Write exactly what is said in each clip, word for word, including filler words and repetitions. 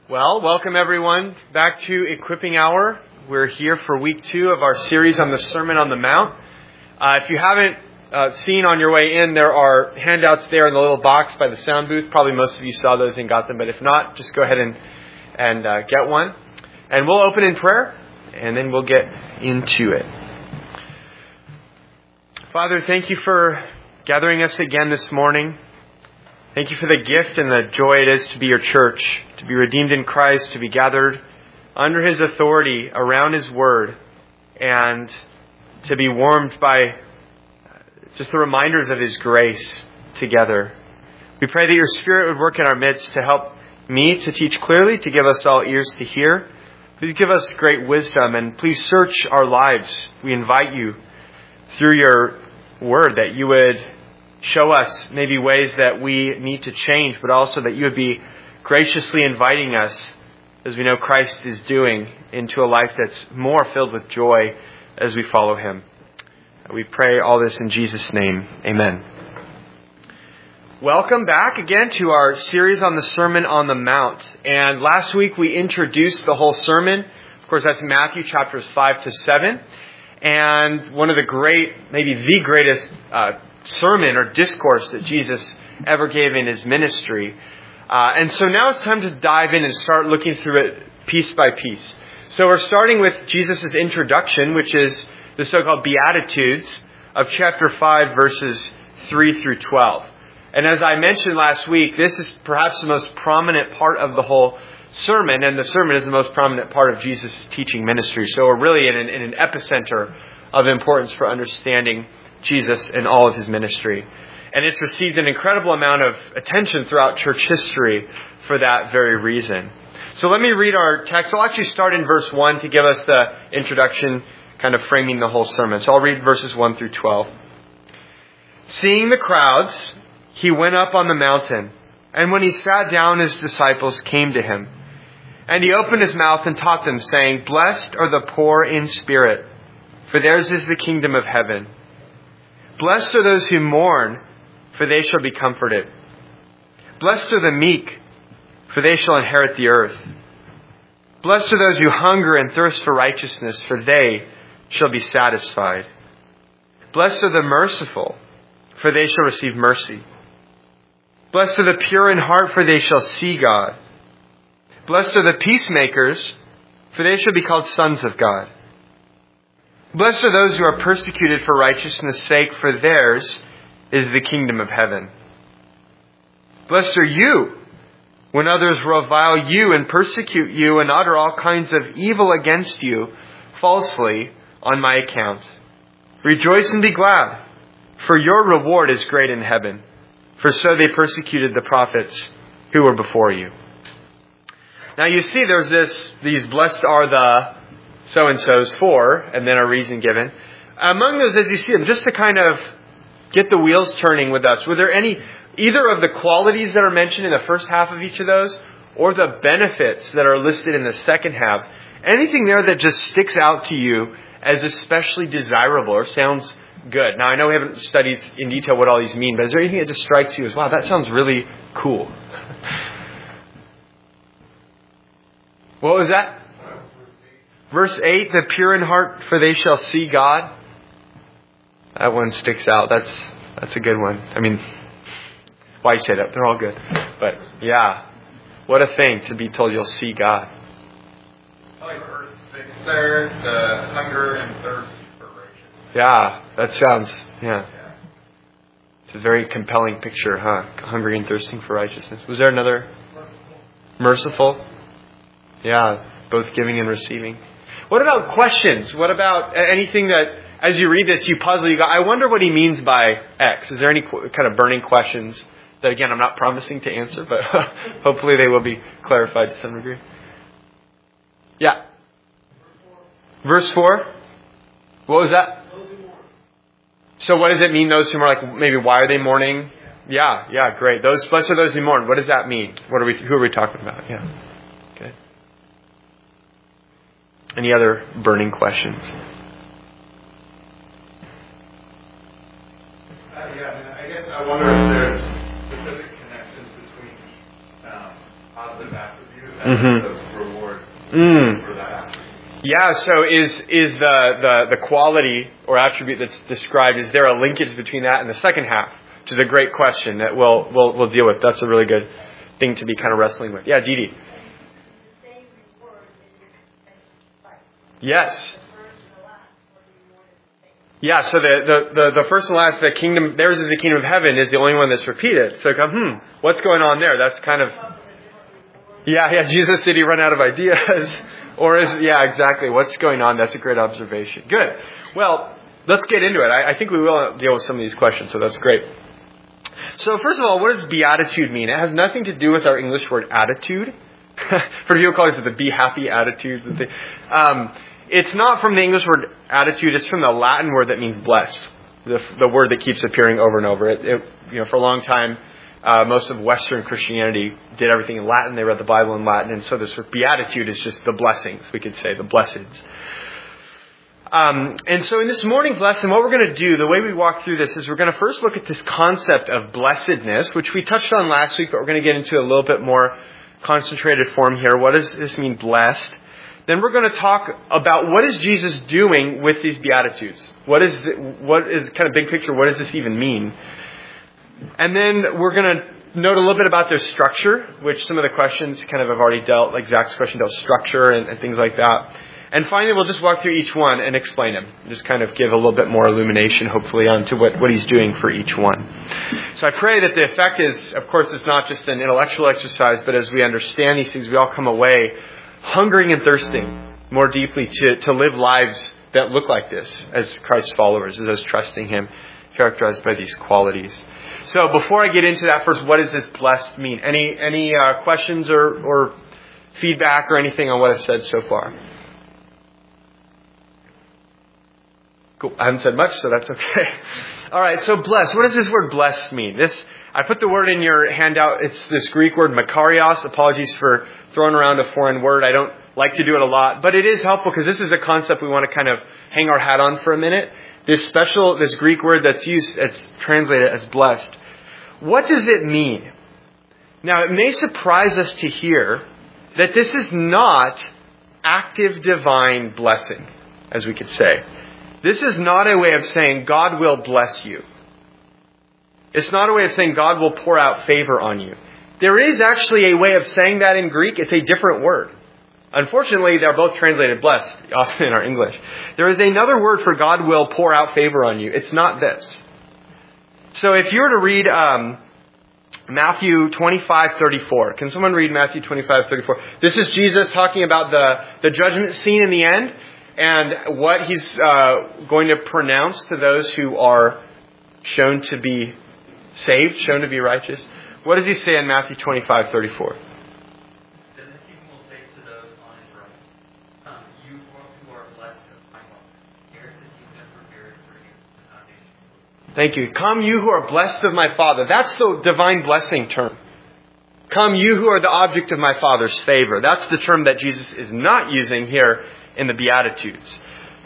Well, welcome everyone back to Equipping Hour. We're here for week two of our series on the Sermon on the Mount. Uh, if you haven't uh, seen on your way in, there are handouts there in the little box by the sound booth. Probably most of you saw those and got them, but if not, just go ahead and, and uh, get one. And we'll open in prayer, and then we'll get into it. Father, thank you for gathering us again this morning. Thank you for the gift and the joy it is to be your church, to be redeemed in Christ, to be gathered under His authority around His Word, and to be warmed by just the reminders of His grace together. We pray that your Spirit would work in our midst to help me to teach clearly, to give us all ears to hear. Please give us great wisdom, and please search our lives. We invite you through your Word that you would show us maybe ways that we need to change, but also that you would be graciously inviting us, as we know Christ is doing, into a life that's more filled with joy as we follow Him. We pray all this in Jesus' name. Amen. Welcome back again to our series on the Sermon on the Mount. And last week we introduced the whole sermon. Of course, that's Matthew chapters five to seven. And one of the great, maybe the greatest uh, sermon or discourse that Jesus ever gave in His ministry. Uh, and so now it's time to dive in and start looking through it piece by piece. So we're starting with Jesus' introduction, which is the so-called Beatitudes of chapter five, verses three through twelve. And as I mentioned last week, this is perhaps the most prominent part of the whole sermon, and the sermon is the most prominent part of Jesus' teaching ministry. So we're really in an, in an epicenter of importance for understanding Jesus and all of His ministry. And it's received an incredible amount of attention throughout church history for that very reason. So let me read our text. I'll actually start in verse one to give us the introduction, kind of framing the whole sermon. So I'll read verses one through twelve. Seeing the crowds, He went up on the mountain, and when He sat down, His disciples came to Him. And He opened His mouth and taught them, saying, "Blessed are the poor in spirit, for theirs is the kingdom of heaven. Blessed are those who mourn, for they shall be comforted. Blessed are the meek, for they shall inherit the earth. Blessed are those who hunger and thirst for righteousness, for they shall be satisfied. Blessed are the merciful, for they shall receive mercy. Blessed are the pure in heart, for they shall see God. Blessed are the peacemakers, for they shall be called sons of God. Blessed are those who are persecuted for righteousness' sake, for theirs is the kingdom of heaven. Blessed are you when others revile you and persecute you and utter all kinds of evil against you falsely on my account. Rejoice and be glad, for your reward is great in heaven. For so they persecuted the prophets who were before you." Now you see there's this, these blessed are the so-and-sos for, and then a reason given. Among those, as you see them, just to kind of get the wheels turning with us, were there any, either of the qualities that are mentioned in the first half of each of those, or the benefits that are listed in the second half, anything there that just sticks out to you as especially desirable or sounds good? Now, I know we haven't studied in detail what all these mean, but is there anything that just strikes you as, wow, that sounds really cool? What was that? Verse eight, the pure in heart, for they shall see God. That one sticks out. That's that's a good one. I mean, why say that? They're all good. But yeah, what a thing to be told you'll see God. I like verse six there, the hunger and thirst for righteousness. Yeah, that sounds, yeah. yeah. It's a very compelling picture, huh? Hungry and thirsting for righteousness. Was there another? Merciful. Merciful? Yeah, both giving and receiving. What about questions? What about anything that, as you read this, you puzzle, you go, I wonder what he means by X. Is there any kind of burning questions that, again, I'm not promising to answer, but hopefully they will be clarified to some degree? Yeah. Verse four. What was that? So what does it mean, those who mourn? Like, maybe why are they mourning? Yeah, yeah, great. Those blessed are those who mourn. What does that mean? What are we? Who are we talking about? Yeah. Okay. Any other burning questions? Uh, yeah, I guess I wonder if there's specific connections between um, positive attributes as Mm-hmm. a reward Mm. for that action. Yeah, so is is the, the, the quality or attribute that's described, is there a linkage between that and the second half? Which is a great question that we'll we'll we'll deal with. That's a really good thing to be kind of wrestling with. Yeah, Dee Dee. Yes. Yeah, so the, the, the, the first and last, the kingdom, theirs is the kingdom of heaven, is the only one that's repeated. So, hmm, what's going on there? That's kind of, yeah, yeah, Jesus, did he run out of ideas? Or is, yeah, exactly, what's going on? That's a great observation. Good. Well, let's get into it. I, I think we will deal with some of these questions, so that's great. So, first of all, what does beatitude mean? It has nothing to do with our English word attitude. For people call it the be happy attitudes and things. Um, It's not from the English word attitude. It's from the Latin word that means blessed. The, the word that keeps appearing over and over. It, it, you know, for a long time, uh, most of Western Christianity did everything in Latin. They read the Bible in Latin. And so this word beatitude is just the blessings, we could say, the blesseds. Um, and so in this morning's lesson, what we're going to do, the way we walk through this, is we're going to first look at this concept of blessedness, which we touched on last week, but we're going to get into a little bit more concentrated form here. What does this mean, blessed? Then we're going to talk about what is Jesus doing with these Beatitudes. What is the, what is kind of big picture? What does this even mean? And then we're going to note a little bit about their structure, which some of the questions kind of have already dealt, like Zach's question dealt structure and, and things like that. And finally, we'll just walk through each one and explain them. Just kind of give a little bit more illumination, hopefully, onto what, what he's doing for each one. So I pray that the effect is, of course, it's not just an intellectual exercise, but as we understand these things, we all come away hungering and thirsting more deeply to, to live lives that look like this as Christ's followers, as those trusting Him, characterized by these qualities. So before I get into that, first, what does this blessed mean? Any any uh, questions or, or feedback or anything on what I've said so far? Cool. I haven't said much, so that's okay. All right, so blessed. What does this word blessed mean? This I put the word in your handout. It's this Greek word makarios. Apologies for throwing around a foreign word. I don't like to do it a lot, but it is helpful because this is a concept we want to kind of hang our hat on for a minute. This special, this Greek word that's used, it's translated as blessed. What does it mean? Now, it may surprise us to hear that this is not active divine blessing, as we could say. This is not a way of saying God will bless you. It's not a way of saying God will pour out favor on you. There is actually a way of saying that in Greek. It's a different word. Unfortunately, they're both translated blessed, often in our English. There is another word for God will pour out favor on you. It's not this. So if you were to read um, Matthew twenty-five thirty-four. Can someone read Matthew twenty-five thirty-four? This is Jesus talking about the, the judgment scene in the end and what He's uh, going to pronounce to those who are shown to be saved, shown to be righteous. What does He say in Matthew twenty-five thirty-four? Then the king will say to those on his right, Come, you who are blessed of my Father, inherit the kingdom prepared for you from the foundation. Thank you. Come, you who are blessed of my Father. That's the divine blessing term. Come, you who are the object of my Father's favor. That's the term that Jesus is not using here in the Beatitudes.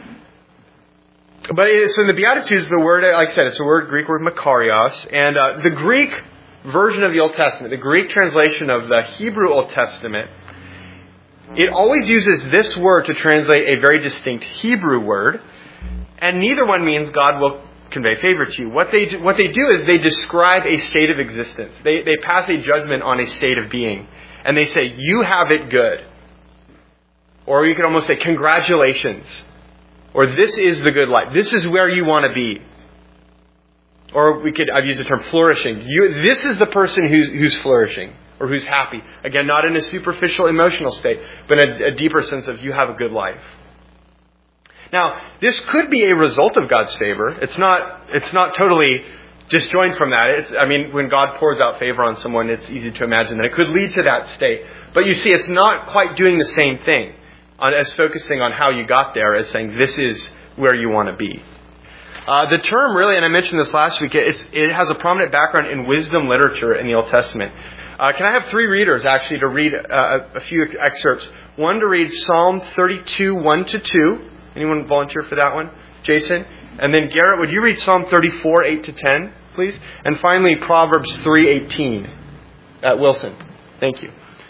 But so in the Beatitudes, the word, like I said, it's a word, Greek word makarios. And uh, the Greek version of the Old Testament, the Greek translation of the Hebrew Old Testament, it always uses this word to translate a very distinct Hebrew word. And neither one means God will convey favor to you. What they do, what they do is they describe a state of existence. They, they pass a judgment on a state of being. And they say, you have it good. Or you could almost say, congratulations. Or this is the good life. This is where you want to be. Or we could, I've used the term flourishing. You, this is the person who's, who's flourishing or who's happy. Again, not in a superficial emotional state, but in a, a deeper sense of you have a good life. Now, this could be a result of God's favor. It's not, it's not totally disjoined from that. It's, I mean, when God pours out favor on someone, it's easy to imagine that it could lead to that state. But you see, it's not quite doing the same thing as focusing on how you got there as saying this is where you want to be. Uh, the term really, and I mentioned this last week, it's, it has a prominent background in wisdom literature in the Old Testament. Uh, can I have three readers actually to read uh, a few excerpts? One to read Psalm thirty-two, one to two. Anyone volunteer for that one? Jason? And then Garrett, would you read Psalm thirty-four, eight to ten, please? And finally, Proverbs three, eighteen. Uh, Wilson. Thank you.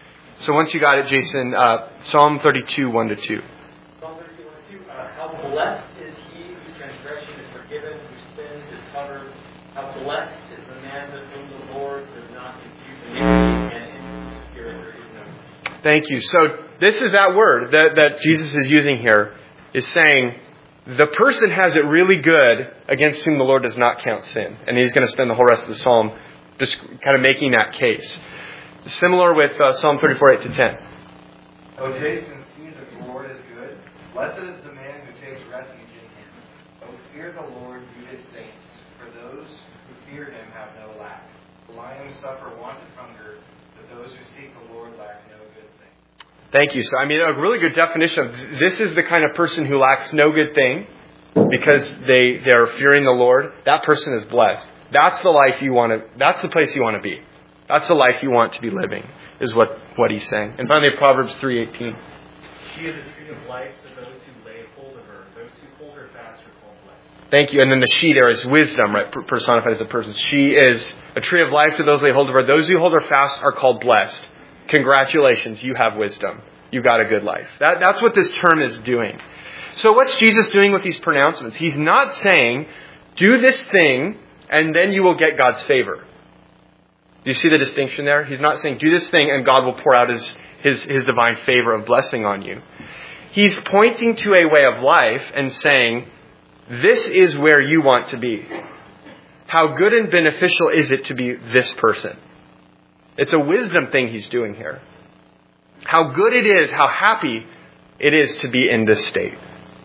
So once you got it, Jason, uh, Psalm thirty-two, one to two. Psalm thirty-two, one to two. Uh, how blessed is he whose transgression is forgiven, whose sin is covered. How blessed is the man with whom the Lord does not confuse iniquity, and in whose spirit there is no sin. Thank you. So this is that word that, that Jesus is using here, is saying the person has it really good against whom the Lord does not count sin. And he's going to spend the whole rest of the psalm just kind of making that case. Similar with uh, Psalm thirty-four, eight to ten. O taste and see that the Lord is good. Blessed is the man who takes refuge in him. O fear the Lord, you his saints, for those who fear him have no lack. The lions suffer want and hunger, but those who seek the Lord lack no good thing. Thank you. So, I mean, a really good definition of this is the kind of person who lacks no good thing because they, they're fearing the Lord. That person is blessed. That's the life you want to, that's the place you want to be. That's the life you want to be living, is what, what he's saying. And finally, Proverbs three eighteen. She is a tree of life to those who lay hold of her. Those who hold her fast are called blessed. Thank you. And then the she there is wisdom, right? Personified as a person. She is a tree of life to those who lay hold of her. Those who hold her fast are called blessed. Congratulations, you have wisdom. You got a good life. That, that's what this term is doing. So what's Jesus doing with these pronouncements? He's not saying, do this thing and then you will get God's favor. Do you see the distinction there? He's not saying, do this thing and God will pour out his, his, his divine favor of blessing on you. He's pointing to a way of life and saying, this is where you want to be. How good and beneficial is it to be this person? It's a wisdom thing he's doing here. How good it is, how happy it is to be in this state.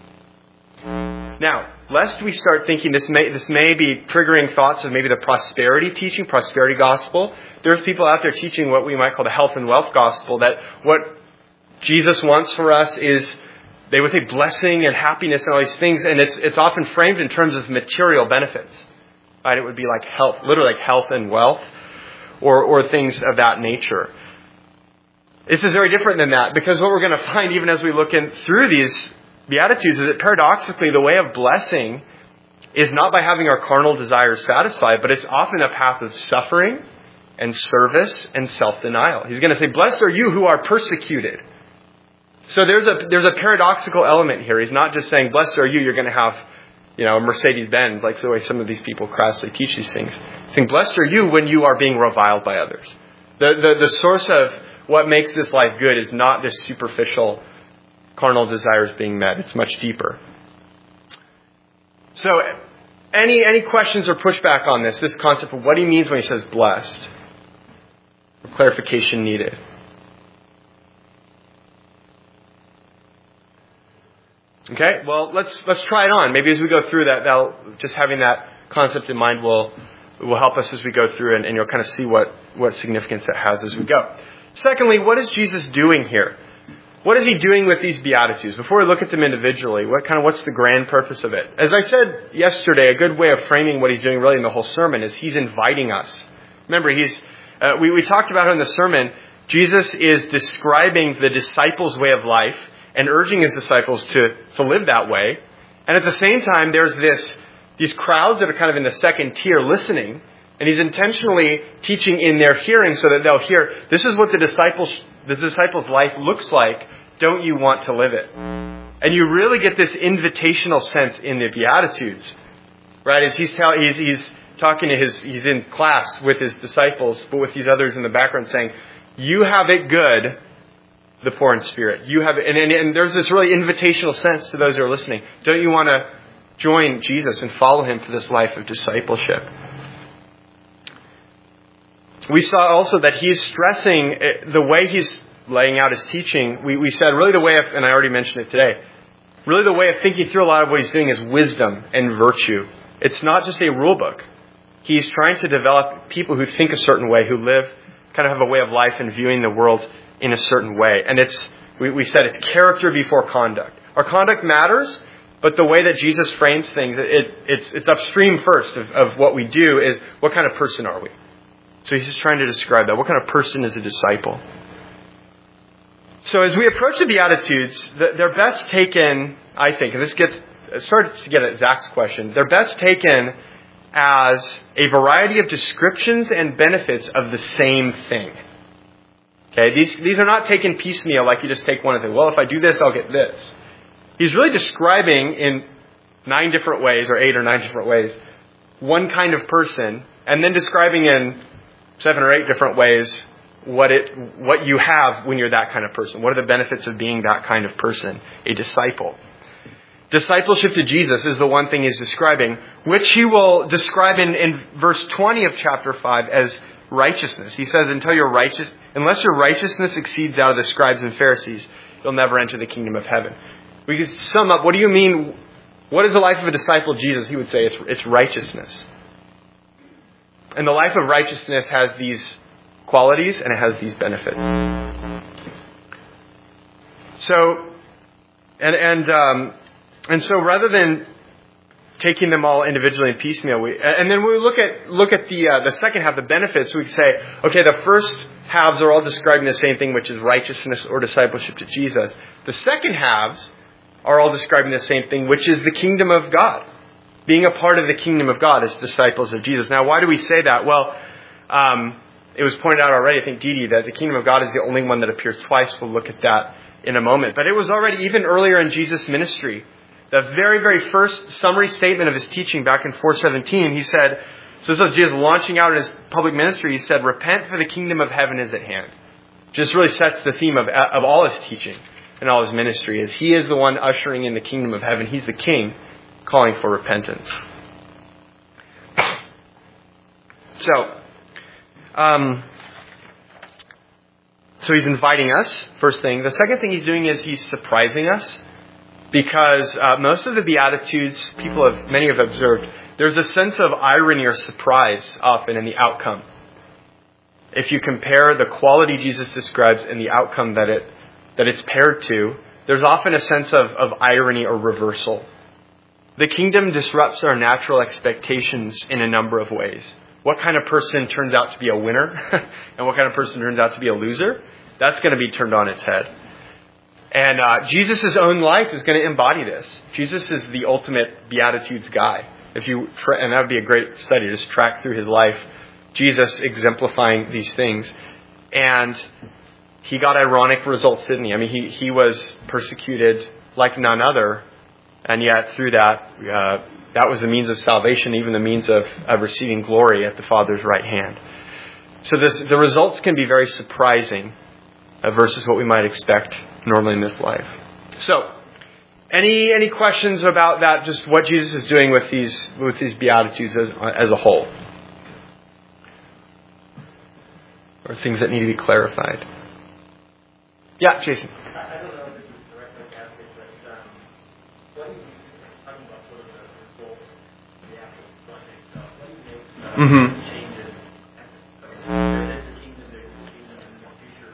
Now, lest we start thinking this may this may be triggering thoughts of maybe the prosperity teaching, prosperity gospel. There's people out there teaching what we might call the health and wealth gospel, that what Jesus wants for us is, they would say, blessing and happiness and all these things, and it's it's often framed in terms of material benefits. Right? It would be like health, literally like health and wealth, or or things of that nature. This is very different than that, because what we're going to find even as we look in through these Beatitudes is that paradoxically the way of blessing is not by having our carnal desires satisfied, but it's often a path of suffering and service and self-denial. He's going to say, blessed are you who are persecuted. So there's a there's a paradoxical element here. He's not just saying, blessed are you, you're going to have, you know, a Mercedes-Benz, like the way some of these people crassly teach these things. He's saying, blessed are you when you are being reviled by others. The, the, the source of what makes this life good is not this superficial carnal desires being met. It's much deeper. So, any any questions or pushback on this, this concept of what he means when he says blessed? Or clarification needed. Okay, well, let's let's try it on. Maybe as we go through that, that'll, just having that concept in mind will will help us as we go through, and, and you'll kind of see what, what significance it has as we go. Secondly, what is Jesus doing here? What is he doing with these Beatitudes? Before we look at them individually, what kind of what's the grand purpose of it? As I said yesterday, a good way of framing what he's doing really in the whole sermon is he's inviting us. Remember, he's uh, we, we talked about in the sermon, Jesus is describing the disciples' way of life and urging his disciples to, to live that way. And at the same time, there's this these crowds that are kind of in the second tier listening, and he's intentionally teaching in their hearing so that they'll hear, this is what the disciples the disciples' life looks like. Don't you want to live it? And you really get this invitational sense in the Beatitudes, right? As he's tell, he's he's talking to his he's in class with his disciples, but with these others in the background, saying, "You have it good, the poor in spirit. You have it," and, and and there's this really invitational sense to those who are listening. Don't you want to join Jesus and follow him for this life of discipleship? We saw also that he's stressing the way he's laying out his teaching. We, we said really the way of, and I already mentioned it today, really the way of thinking through a lot of what he's doing is wisdom and virtue. It's not just a rule book. He's trying to develop people who think a certain way, who live, kind of have a way of life and viewing the world in a certain way. And it's, we, we said it's character before conduct. Our conduct matters, but the way that Jesus frames things, it, it's, it's upstream first of, of what we do is, what kind of person are we? So he's just trying to describe that. What kind of person is a disciple? So as we approach the Beatitudes, they're best taken, I think, and this gets starts to get at Zach's question, they're best taken as a variety of descriptions and benefits of the same thing. Okay, these, these are not taken piecemeal like you just take one and say, well, if I do this, I'll get this. He's really describing in nine different ways, or eight or nine different ways, one kind of person, and then describing in seven or eight different ways what it what you have when you're that kind of person. What are the benefits of being that kind of person, a disciple? Discipleship to Jesus is the one thing he's describing, which he will describe in, in verse twenty of chapter five as righteousness. He says, until your righteous, unless your righteousness exceeds that of the scribes and Pharisees, you'll never enter the kingdom of heaven. We can sum up, what do you mean? What is the life of a disciple of Jesus? He would say it's, it's righteousness. And the life of righteousness has these qualities and it has these benefits. So, and and um, and so rather than taking them all individually and piecemeal, we, and then we look at look at the uh, the second half, the benefits. We say, okay, the first halves are all describing the same thing, which is righteousness or discipleship to Jesus. The second halves are all describing the same thing, which is the kingdom of God. Being a part of the kingdom of God as disciples of Jesus. Now, why do we say that? Well, um, it was pointed out already, I think, Dee Dee, that the kingdom of God is the only one that appears twice. We'll look at that in a moment. But it was already, even earlier in Jesus' ministry, the very, very first summary statement of his teaching back in four seventeen, he said, so this was Jesus launching out in his public ministry, he said, repent for the kingdom of heaven is at hand. Just really sets the theme of, of all his teaching and all his ministry, is he is the one ushering in the kingdom of heaven. He's the king calling for repentance. So, um, so he's inviting us, first thing. The second thing he's doing is he's surprising us, because uh, most of the Beatitudes, people have, many have observed, there's a sense of irony or surprise often in the outcome. If you compare the quality Jesus describes and the outcome that it that it's paired to, there's often a sense of, of irony or reversal. The kingdom disrupts our natural expectations in a number of ways. What kind of person turns out to be a winner and what kind of person turns out to be a loser, that's going to be turned on its head. And uh, Jesus' own life is going to embody this. Jesus is the ultimate Beatitudes guy. If you, and that would be a great study, just track through his life, Jesus exemplifying these things. And he got ironic results, didn't he? I mean, he, he was persecuted like none other. And yet, through that, uh, that was the means of salvation, even the means of, of receiving glory at the Father's right hand. So this, the results can be very surprising uh, versus what we might expect normally in this life. So, any any questions about that? Just what Jesus is doing with these with these Beatitudes as as a whole, or things that need to be clarified? Yeah, Jason. I don't know if this is directly asking, but um, what do you talking about sort of the results of the actual Sunday stuff? What do you make uh, Mm-hmm. changes? There is a kingdom, there's a kingdom in the future.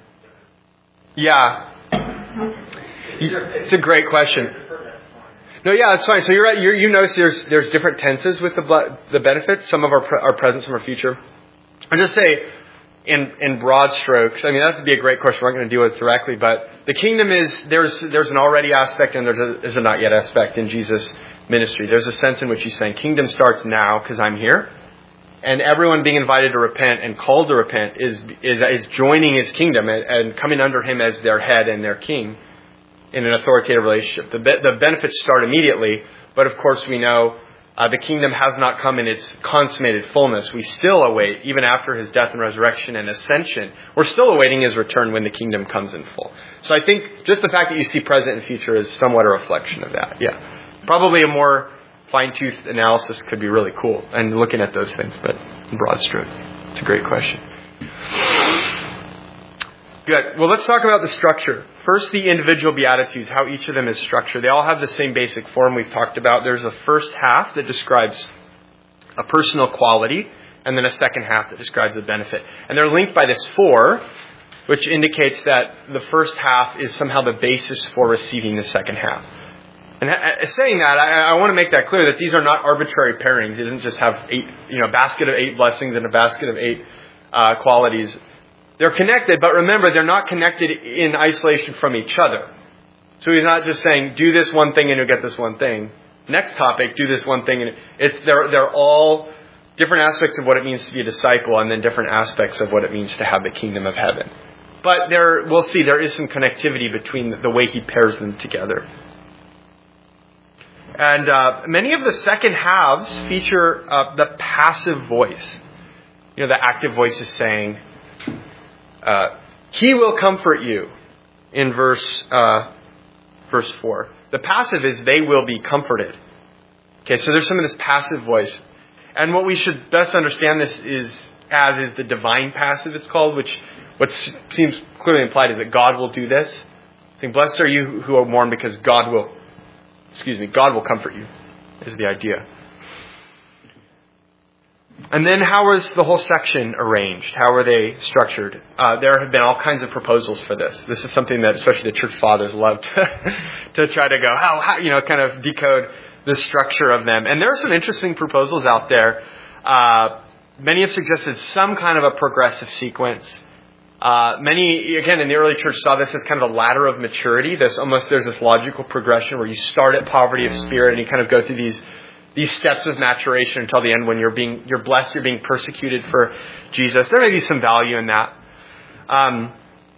Yeah, it's a great question. No, yeah, it's fine. So you're right. You're, you notice there's there's different tenses with the the benefits. Some of our pre- are present, some are future. I'll just say, in in broad strokes, I mean, that would be a great question. We're not going to deal with it directly, but the kingdom is, there's there's an already aspect and there's a, there's a not yet aspect in Jesus' ministry. There's a sense in which he's saying, kingdom starts now because I'm here. And everyone being invited to repent and called to repent is is, is joining his kingdom and, and coming under him as their head and their king in an authoritative relationship. The, be- the benefits start immediately, but of course we know Uh, the kingdom has not come in its consummated fullness. We still await, even after his death and resurrection and ascension, we're still awaiting his return when the kingdom comes in full. So I think just the fact that you see present and future is somewhat a reflection of that. Yeah. Probably a more fine-toothed analysis could be really cool and looking at those things, but in broad stroke, it's a great question. Good. Well, let's talk about the structure. First, the individual Beatitudes, how each of them is structured. They all have the same basic form we've talked about. There's a first half that describes a personal quality, and then a second half that describes the benefit. And they're linked by this four, which indicates that the first half is somehow the basis for receiving the second half. And saying that, I, I want to make that clear that these are not arbitrary pairings. It doesn't just have eight, you know, a basket of eight blessings and a basket of eight uh, qualities. They're connected, but remember, they're not connected in isolation from each other. So he's not just saying, do this one thing and you'll get this one thing. Next topic, do this one thing. And it's they're, they're all different aspects of what it means to be a disciple and then different aspects of what it means to have the kingdom of heaven. but there, we'll see, there is some connectivity between the, the way he pairs them together. And uh, many of the second halves feature uh, the passive voice. You know, the active voice is saying, uh, he will comfort you in verse uh, verse four. The passive is they will be comforted. Okay, so there's some of this passive voice. And what we should best understand this is as is the divine passive, it's called, which what seems clearly implied is that God will do this. I think, blessed are you who are mourn because God will, excuse me, God will comfort you, is the idea. And then how is the whole section arranged? How are they structured? Uh, there have been all kinds of proposals for this. This is something that especially the church fathers love to, to try to go, how, how, you know, kind of decode the structure of them. And there are some interesting proposals out there. Uh, many have suggested some kind of a progressive sequence. Uh, many, again, in the early church saw this as kind of a ladder of maturity. This almost, there's this logical progression where you start at poverty of spirit and you kind of go through these these steps of maturation until the end when you're being, you're blessed, you're being persecuted for Jesus. There may be some value in that. Um,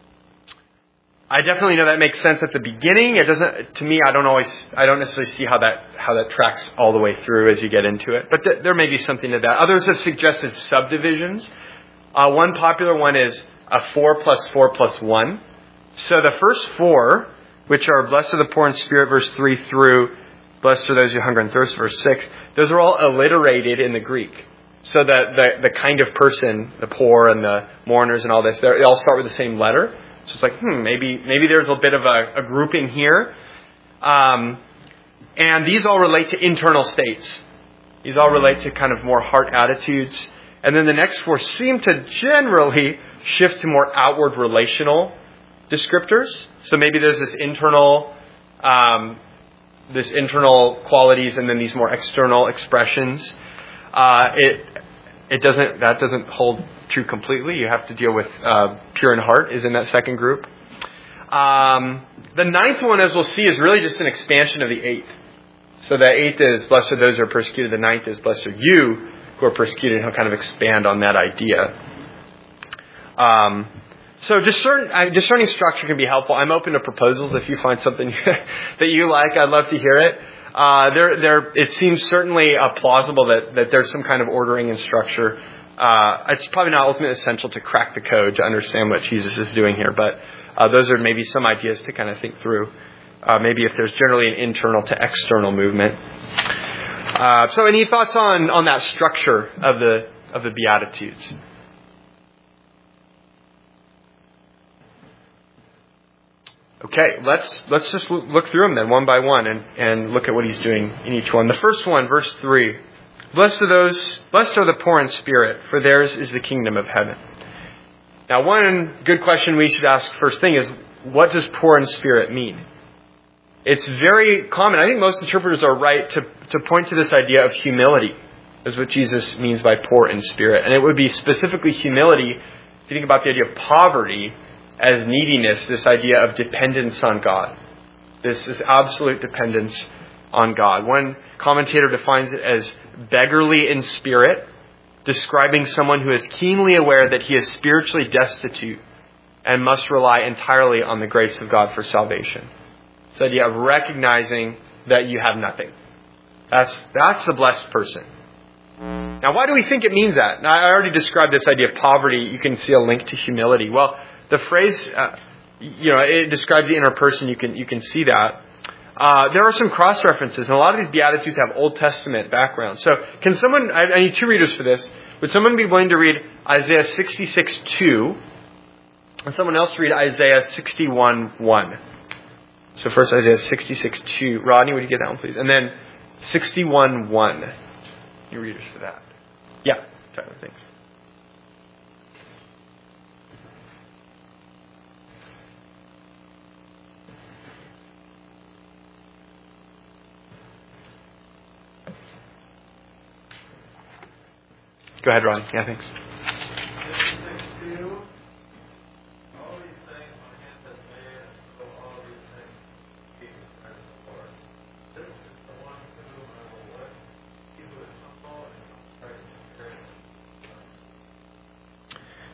I definitely know that makes sense at the beginning. It doesn't, to me, I don't always, I don't necessarily see how that, how that tracks all the way through as you get into it. But th- there may be something to that. Others have suggested subdivisions. Uh, one popular one is a four plus four plus one. So the first four, which are blessed are the poor in spirit, verse three through blessed are those who hunger and thirst, verse six. Those are all alliterated in the Greek. So that the, the kind of person, the poor and the mourners and all this, they all start with the same letter. So it's like, hmm, maybe maybe there's a bit of a, a grouping here. Um, and these all relate to internal states. These all relate to kind of more heart attitudes. And then the next four seem to generally shift to more outward relational descriptors. So maybe there's this internal... Um, this internal qualities and then these more external expressions. Uh, it it doesn't that doesn't hold true completely. You have to deal with uh, pure in heart is in that second group. Um, the ninth one, as we'll see, is really just an expansion of the eighth. So the eighth is blessed are those who are persecuted. The ninth is blessed are you who are persecuted. And he'll kind of expand on that idea. Um, So discern, uh, discerning structure can be helpful. I'm open to proposals if you find something that you like. I'd love to hear it. Uh, there, there. It seems certainly uh, plausible that, that there's some kind of ordering and structure. Uh, it's probably not ultimately essential to crack the code to understand what Jesus is doing here, but uh, those are maybe some ideas to kind of think through. Uh, maybe if there's generally an internal to external movement. Uh, so, any thoughts on on that structure of the of the Beatitudes? Okay, let's let's just look through them then one by one and, and look at what he's doing in each one. The first one, verse three. Blessed are those, blessed are the poor in spirit, for theirs is the kingdom of heaven. Now, one good question we should ask first thing is, what does poor in spirit mean? It's very common. I think most interpreters are right to, to point to this idea of humility as what Jesus means by poor in spirit. And it would be specifically humility, if you think about the idea of poverty, as neediness, this idea of dependence on God. This is absolute dependence on God. One commentator defines it as beggarly in spirit, describing someone who is keenly aware that he is spiritually destitute and must rely entirely on the grace of God for salvation. This idea of recognizing that you have nothing. That's, that's the blessed person. Now, why do we think it means that? Now, I already described this idea of poverty. You can see a link to humility. Well, the phrase, uh, you know, it describes the inner person. You can you can see that. Uh, there are some cross references, and a lot of these Beatitudes have Old Testament background. So, can someone? I, I need two readers for this. Would someone be willing to read Isaiah sixty-six two, and someone else read Isaiah sixty-one one? So first Isaiah sixty-six two. Rodney, would you get that one, please? And then sixty-one one. Your readers for that. Yeah, Tyler, thanks. Go ahead, Ron. Yeah, thanks.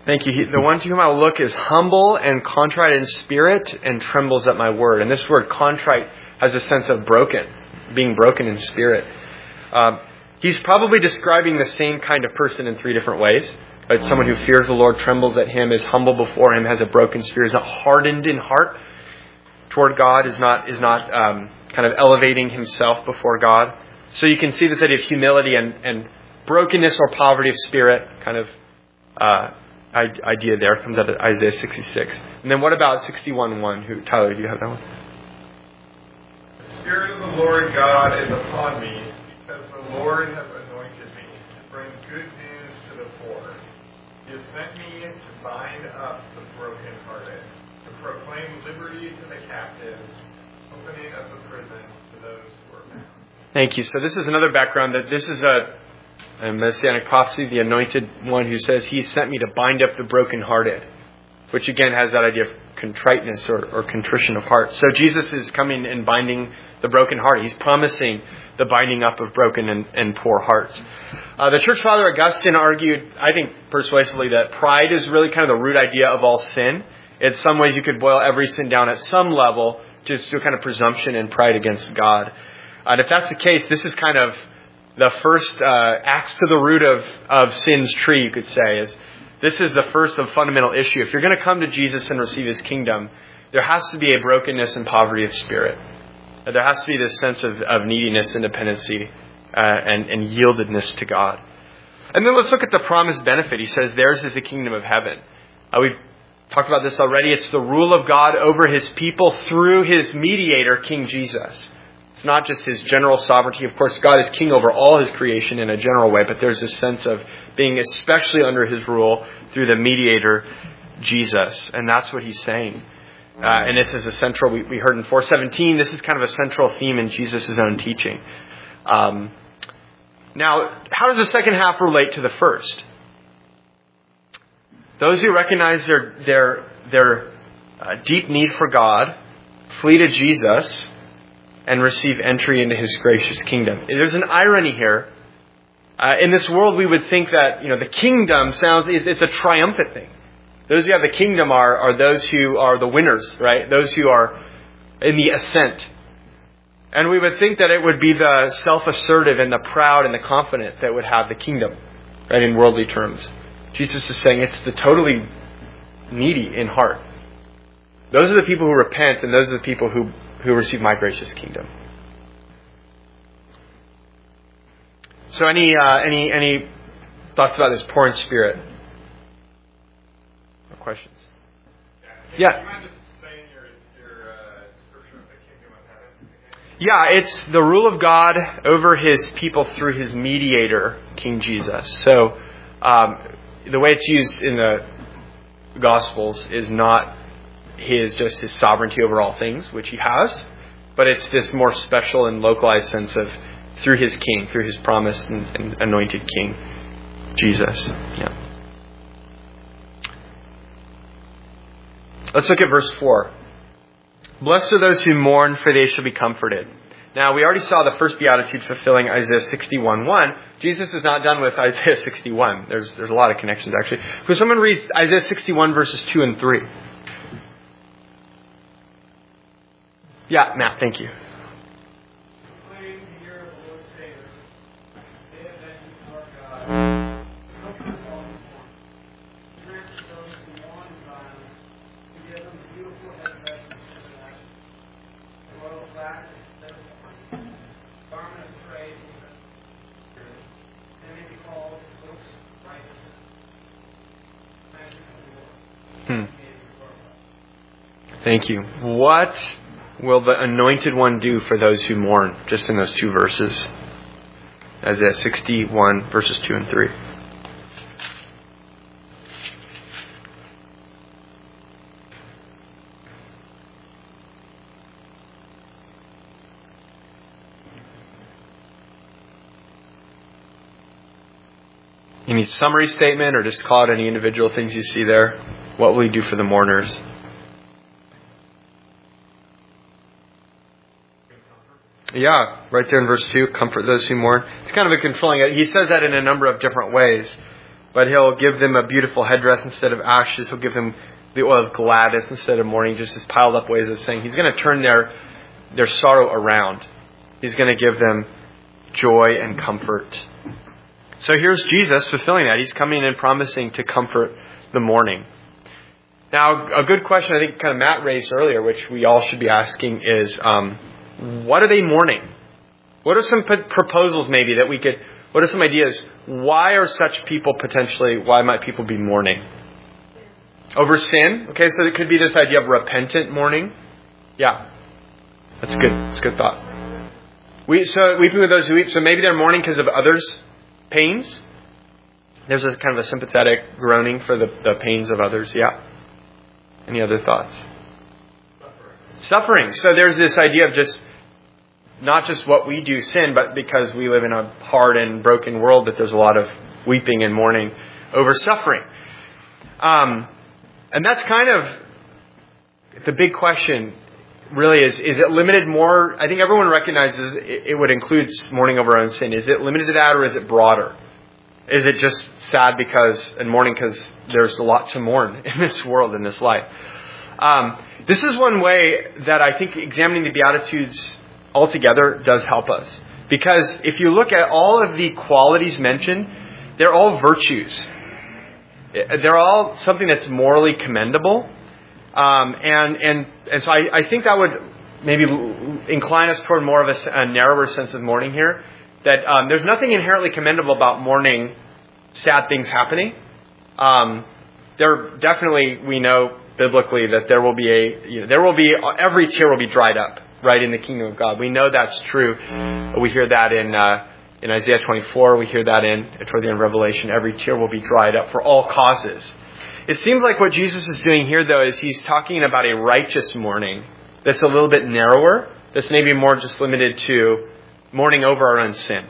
Thank you. He, the one to whom I will look is humble and contrite in spirit and trembles at my word. And this word contrite has a sense of broken, being broken in spirit. Um, he's probably describing the same kind of person in three different ways. It's someone who fears the Lord, trembles at Him, is humble before Him, has a broken spirit, is not hardened in heart toward God, is not is not um, kind of elevating himself before God. So you can see this idea of humility and, and brokenness or poverty of spirit kind of uh, idea there. It comes out of Isaiah sixty-six. And then what about sixty-one one? Who, Tyler, do you have that one? The Spirit of the Lord God is upon me, because the Lord has anointed me to bring good news to the poor. He has sent me to bind up the brokenhearted, to proclaim liberty to the captives, opening of the prison to those who are bound. Thank you. So this is another background that this is a, a messianic prophecy, the anointed one who says He sent me to bind up the brokenhearted, which again has that idea of contriteness or, or contrition of heart. So Jesus is coming and binding the brokenhearted. He's promising the binding up of broken and, and poor hearts. Uh, the church father Augustine argued, I think persuasively, that pride is really kind of the root idea of all sin. In some ways you could boil every sin down at some level just to a kind of presumption and pride against God. And if that's the case, this is kind of the first uh, axe to the root of, of sin's tree, you could say. Is this is the first of fundamental issue. If you're going to come to Jesus and receive His kingdom, there has to be a brokenness and poverty of spirit. There has to be this sense of, of neediness and dependency uh, and, and yieldedness to God. And then let's look at the promised benefit. He says, theirs is the kingdom of heaven. Uh, we've talked about this already. It's the rule of God over His people through His mediator, King Jesus. It's not just His general sovereignty. Of course, God is king over all His creation in a general way, but there's a sense of being especially under His rule through the mediator, Jesus. And that's what He's saying. Uh, and this is a central, we, we heard in four seventeen, this is kind of a central theme in Jesus' own teaching. Um, now, how does the second half relate to the first? Those who recognize their their their uh, deep need for God, flee to Jesus, and receive entry into His gracious kingdom. There's an irony here. Uh, in this world, we would think that, you know, the kingdom sounds, it's a triumphant thing. Those who have the kingdom are, are those who are the winners, right? Those who are in the ascent. And we would think that it would be the self-assertive and the proud and the confident that would have the kingdom, right, in worldly terms. Jesus is saying it's the totally needy in heart. Those are the people who repent, and those are the people who, who receive my gracious kingdom. So any uh, any any thoughts about this poor in spirit? Or questions? Yeah. Yeah. Do you mind just saying your, your uh, description of the kingdom of heaven again? Yeah, it's the rule of God over His people through His mediator, King Jesus. So um, the way it's used in the Gospels is not His just His sovereignty over all things, which He has, but it's this more special and localized sense of through His King, through His promised and, and anointed King, Jesus. Yeah. Let's look at verse four. Blessed are those who mourn, for they shall be comforted. Now, we already saw the first beatitude fulfilling Isaiah sixty-one one. Jesus is not done with Isaiah sixty-one. There's there's a lot of connections, actually. Could someone read Isaiah sixty-one, verses two and three? Yeah, Matt, thank you. Hmm. Thank you. What will the Anointed One do for those who mourn? Just in those two verses. Isaiah sixty-one, verses two and three. Any summary statement, or just call it any individual things you see there? What will He do for the mourners? Yeah, right there in verse two, comfort those who mourn. It's kind of a controlling. He says that in a number of different ways. but He'll give them a beautiful headdress instead of ashes. He'll give them the oil of gladness instead of mourning, just as piled up ways of saying He's going to turn their, their sorrow around. He's going to give them joy and comfort. So here's Jesus fulfilling that. He's coming and promising to comfort the mourning. Now, a good question I think kind of Matt raised earlier, which we all should be asking, is um, what are they mourning? What are some p- proposals maybe that we could, what are some ideas? Why are such people potentially, why might people be mourning? Over sin? Okay, so it could be this idea of repentant mourning. Yeah, that's good. That's a good thought. We, so weeping with those who weep, so maybe they're mourning because of others' pains. There's a kind of a sympathetic groaning for the, the pains of others. Yeah. Any other thoughts? Suffering. Suffering. So there's this idea of just, not just what we do sin, but because we live in a hard and broken world, that there's a lot of weeping and mourning over suffering. Um, and that's kind of the big question, really, is, is it limited more? I think everyone recognizes it, it would include mourning over our own sin. Is it limited to that, or is it broader? Is it just sad because, and mourning because there's a lot to mourn in this world, in this life? Um, this is one way that I think examining the Beatitudes altogether does help us. Because if you look at all of the qualities mentioned, they're all virtues. They're all something that's morally commendable. Um, and, and, and so I, I think that would maybe incline us toward more of a, a narrower sense of mourning here. That um, there's nothing inherently commendable about mourning sad things happening. Um, there definitely, we know biblically that there will be a, you know, there will be, every tear will be dried up, right, in the kingdom of God. We know that's true. We hear that in uh, in Isaiah twenty-four. We hear that in toward the end of Revelation. Every tear will be dried up for all causes. It seems like what Jesus is doing here, though, is He's talking about a righteous mourning that's a little bit narrower, that's maybe more just limited to mourning over our own sin.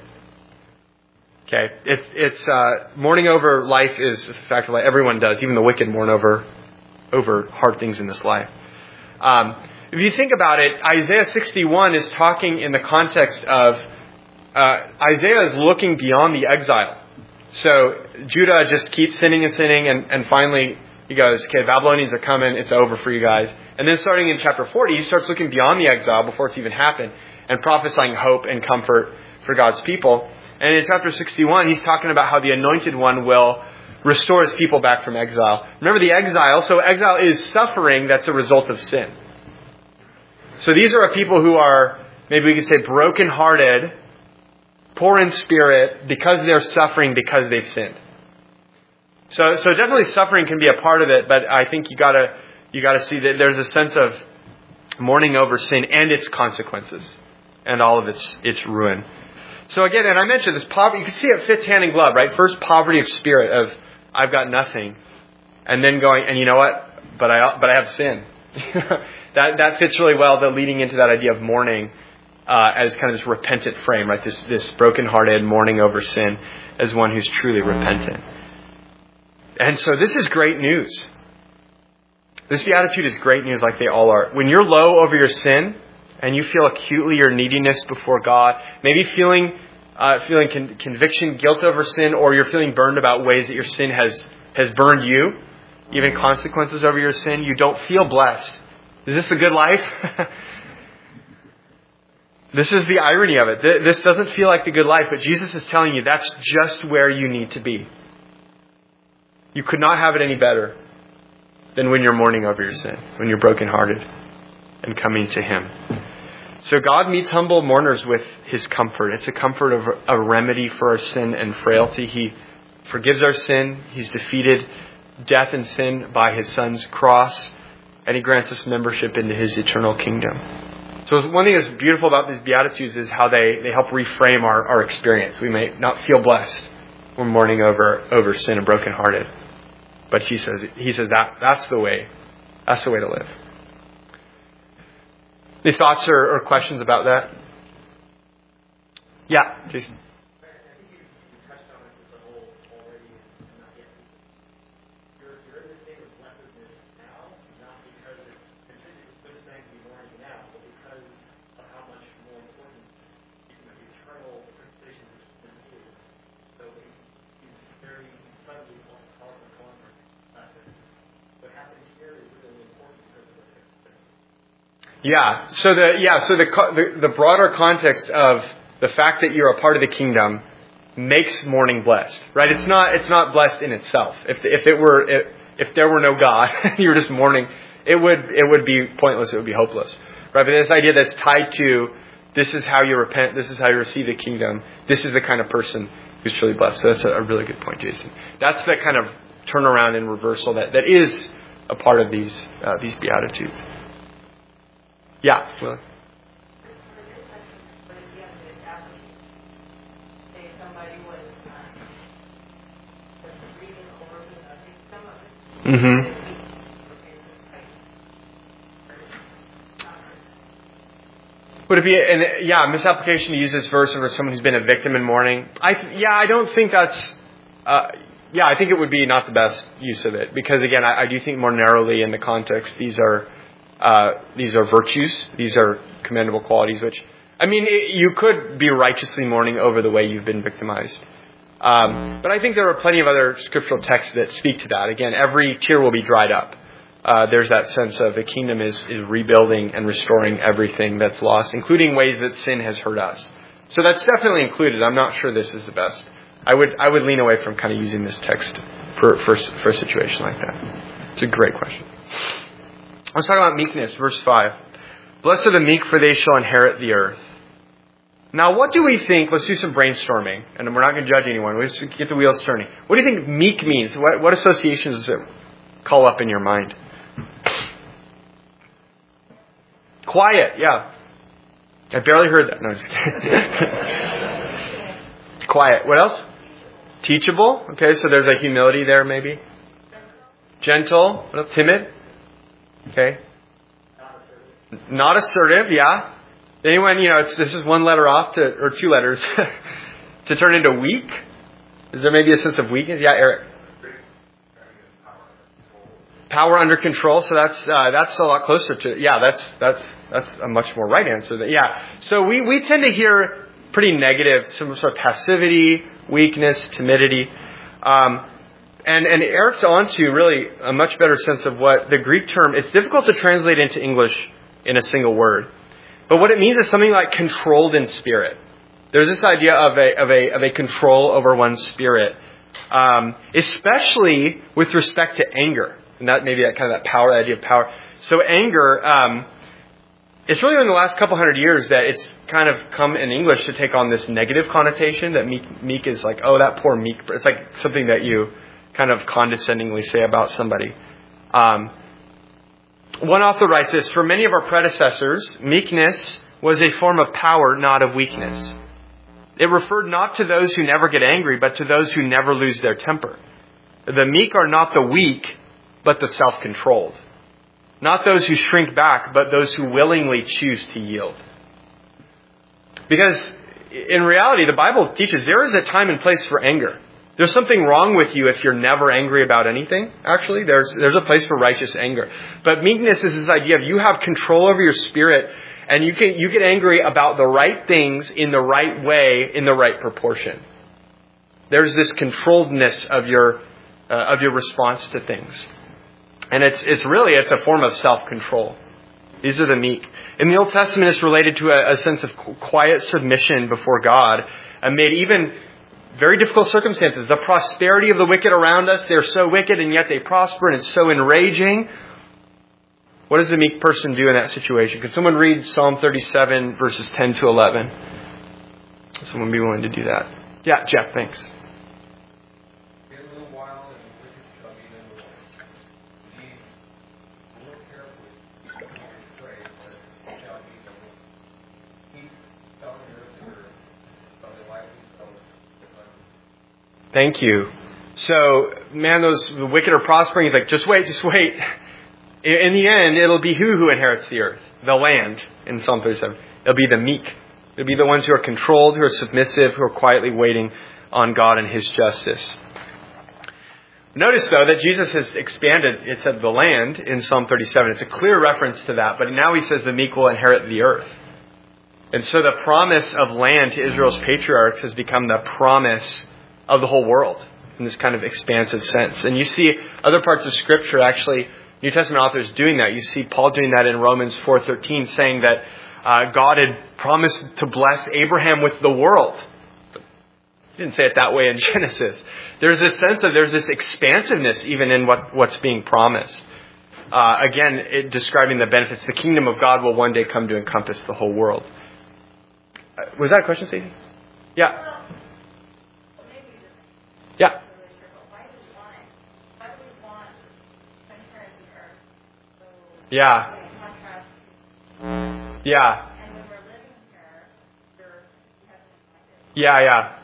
Okay, it, it's uh, mourning over life is a fact of life. Everyone does. Even the wicked mourn over over hard things in this life. Um, if you think about it, Isaiah sixty-one is talking in the context of uh, Isaiah is looking beyond the exile. So Judah just keeps sinning and sinning, and, and finally he goes, "Okay, Babylonians are coming. It's over for you guys." And then starting in chapter forty, he starts looking beyond the exile before it's even happened, and prophesying hope and comfort for God's people. And in chapter sixty-one, he's talking about how the Anointed One will restore His people back from exile. Remember the exile. So exile is suffering that's a result of sin. So these are a people who are, maybe we could say, brokenhearted, poor in spirit, because they're suffering because they've sinned. So, so definitely suffering can be a part of it, but I think you gotta, you gotta see that there's a sense of mourning over sin and its consequences, and all of its its ruin. So again, and I mentioned this poverty, you can see it fits hand in glove, right? First, poverty of spirit of, I've got nothing. And then going, and you know what? But I but I have sin. that that fits really well, the leading into that idea of mourning uh, as kind of this repentant frame, right? This, this brokenhearted mourning over sin as one who's truly repentant. And so this is great news. This beatitude is great news, like they all are. When you're low over your sin, and you feel acutely your neediness before God, maybe feeling uh, feeling con- conviction, guilt over sin, or you're feeling burned about ways that your sin has, has burned you, even consequences over your sin, you don't feel blessed. Is this the good life? This is the irony of it. This doesn't feel like the good life, but Jesus is telling you that's just where you need to be. You could not have it any better than when you're mourning over your sin, when you're brokenhearted and coming to Him. So God meets humble mourners with His comfort. It's a comfort of a remedy for our sin and frailty. He forgives our sin. He's defeated death and sin by His Son's cross. And He grants us membership into His eternal kingdom. So one thing that's beautiful about these Beatitudes is how they, they help reframe our, our experience. We may not feel blessed when mourning over, over sin and brokenhearted. But he says, he says that that's the way. That's the way to live. Any thoughts or, or questions about that? Yeah, Jason. I think you touched on it with the whole already and not yet. You're, you're in the state of blessedness now, not because it's considered a good thing to be mourning now, but because of how much more important the eternal participation is. So he's very suddenly Yeah. So the yeah. So the, the the broader context of the fact that you're a part of the kingdom makes mourning blessed, right? It's not it's not blessed in itself. If if it were if, if there were no God, you were just mourning, it would it would be pointless. It would be hopeless, right? But this idea that's tied to this is how you repent, this is how you receive the kingdom, this is the kind of person who's truly blessed. So that's a, a really good point, Jason. That's the kind of turnaround and reversal that, that is a part of these uh, these Beatitudes. Yeah. Well, mm-hmm. Would it be an yeah misapplication to use this verse over someone who's been a victim in mourning? I yeah, I don't think that's uh, yeah. I think it would be not the best use of it because again, I, I do think more narrowly in the context these are uh, these are virtues, these are commendable qualities. Which I mean, it, you could be righteously mourning over the way you've been victimized. Um, but I think there are plenty of other scriptural texts that speak to that. Again, every tear will be dried up. Uh, there's that sense of the kingdom is, is rebuilding and restoring everything that's lost, including ways that sin has hurt us. So that's definitely included. I'm not sure this is the best. I would I would lean away from kind of using this text for, for, for a situation like that. It's a great question. Let's talk about meekness, verse five. Blessed are the meek, for they shall inherit the earth. Now, what do we think? Let's do some brainstorming, and we're not going to judge anyone. Let's get the wheels turning. What do you think meek means? What, what associations does it call up in your mind? Quiet, yeah. I barely heard that. No, I'm just kidding. Quiet. What else? Teachable. Okay, so there's a humility there, maybe. Gentle. What else? Timid. Okay. Not assertive. Yeah. Anyone, you know, it's, this is one letter off to, or two letters, to turn into weak. Is there maybe a sense of weakness? Yeah, Eric. Power under control. So that's uh, that's a lot closer to. Yeah, that's that's that's a much more right answer. That yeah. So we, we tend to hear pretty negative, some sort of passivity, weakness, timidity, um, and and Eric's onto really a much better sense of what the Greek term. It's difficult to translate into English in a single word. But what it means is something like controlled in spirit. There's this idea of a of a of a control over one's spirit, um, especially with respect to anger, and that maybe that kind of that power that idea of power. So anger, um, it's really in the last couple hundred years that it's kind of come in English to take on this negative connotation that meek meek is like, oh, that poor meek. It's like something that you kind of condescendingly say about somebody. Um, One author writes this, for many of our predecessors, meekness was a form of power, not of weakness. It referred not to those who never get angry, but to those who never lose their temper. The meek are not the weak, but the self-controlled. Not those who shrink back, but those who willingly choose to yield. Because in reality, the Bible teaches there is a time and place for anger. There's something wrong with you if you're never angry about anything, actually. There's there's a place for righteous anger. But meekness is this idea of you have control over your spirit and you can you get angry about the right things in the right way, in the right proportion. There's this controlledness of your uh, of your response to things. And it's it's really, it's a form of self-control. These are the meek. In the Old Testament, it's related to a, a sense of quiet submission before God amid even very difficult circumstances. The prosperity of the wicked around us, they're so wicked and yet they prosper and it's so enraging. What does the meek person do in that situation? Could someone read Psalm thirty-seven, verses ten to eleven? Someone be willing to do that? Yeah, Jeff, thanks. Thank you. So, man, those the wicked are prospering. He's like, just wait, just wait. In the end, it'll be who who inherits the earth? The land, in Psalm thirty-seven. It'll be the meek. It'll be the ones who are controlled, who are submissive, who are quietly waiting on God and His justice. Notice, though, that Jesus has expanded, it said the land in Psalm thirty-seven. It's a clear reference to that. But now He says the meek will inherit the earth. And so the promise of land to Israel's patriarchs has become the promise of the whole world in this kind of expansive sense. And you see other parts of Scripture actually New Testament authors doing that. You see Paul doing that in Romans four thirteen, saying that uh, God had promised to bless Abraham with the world. He didn't say it that way in Genesis. There's this sense of there's this expansiveness even in what, what's being promised. Uh, again, it, describing the benefits. The kingdom of God will one day come to encompass the whole world. Uh, was that a question, Stacey? Yeah. Yeah. Yeah. Yeah. Yeah, yeah.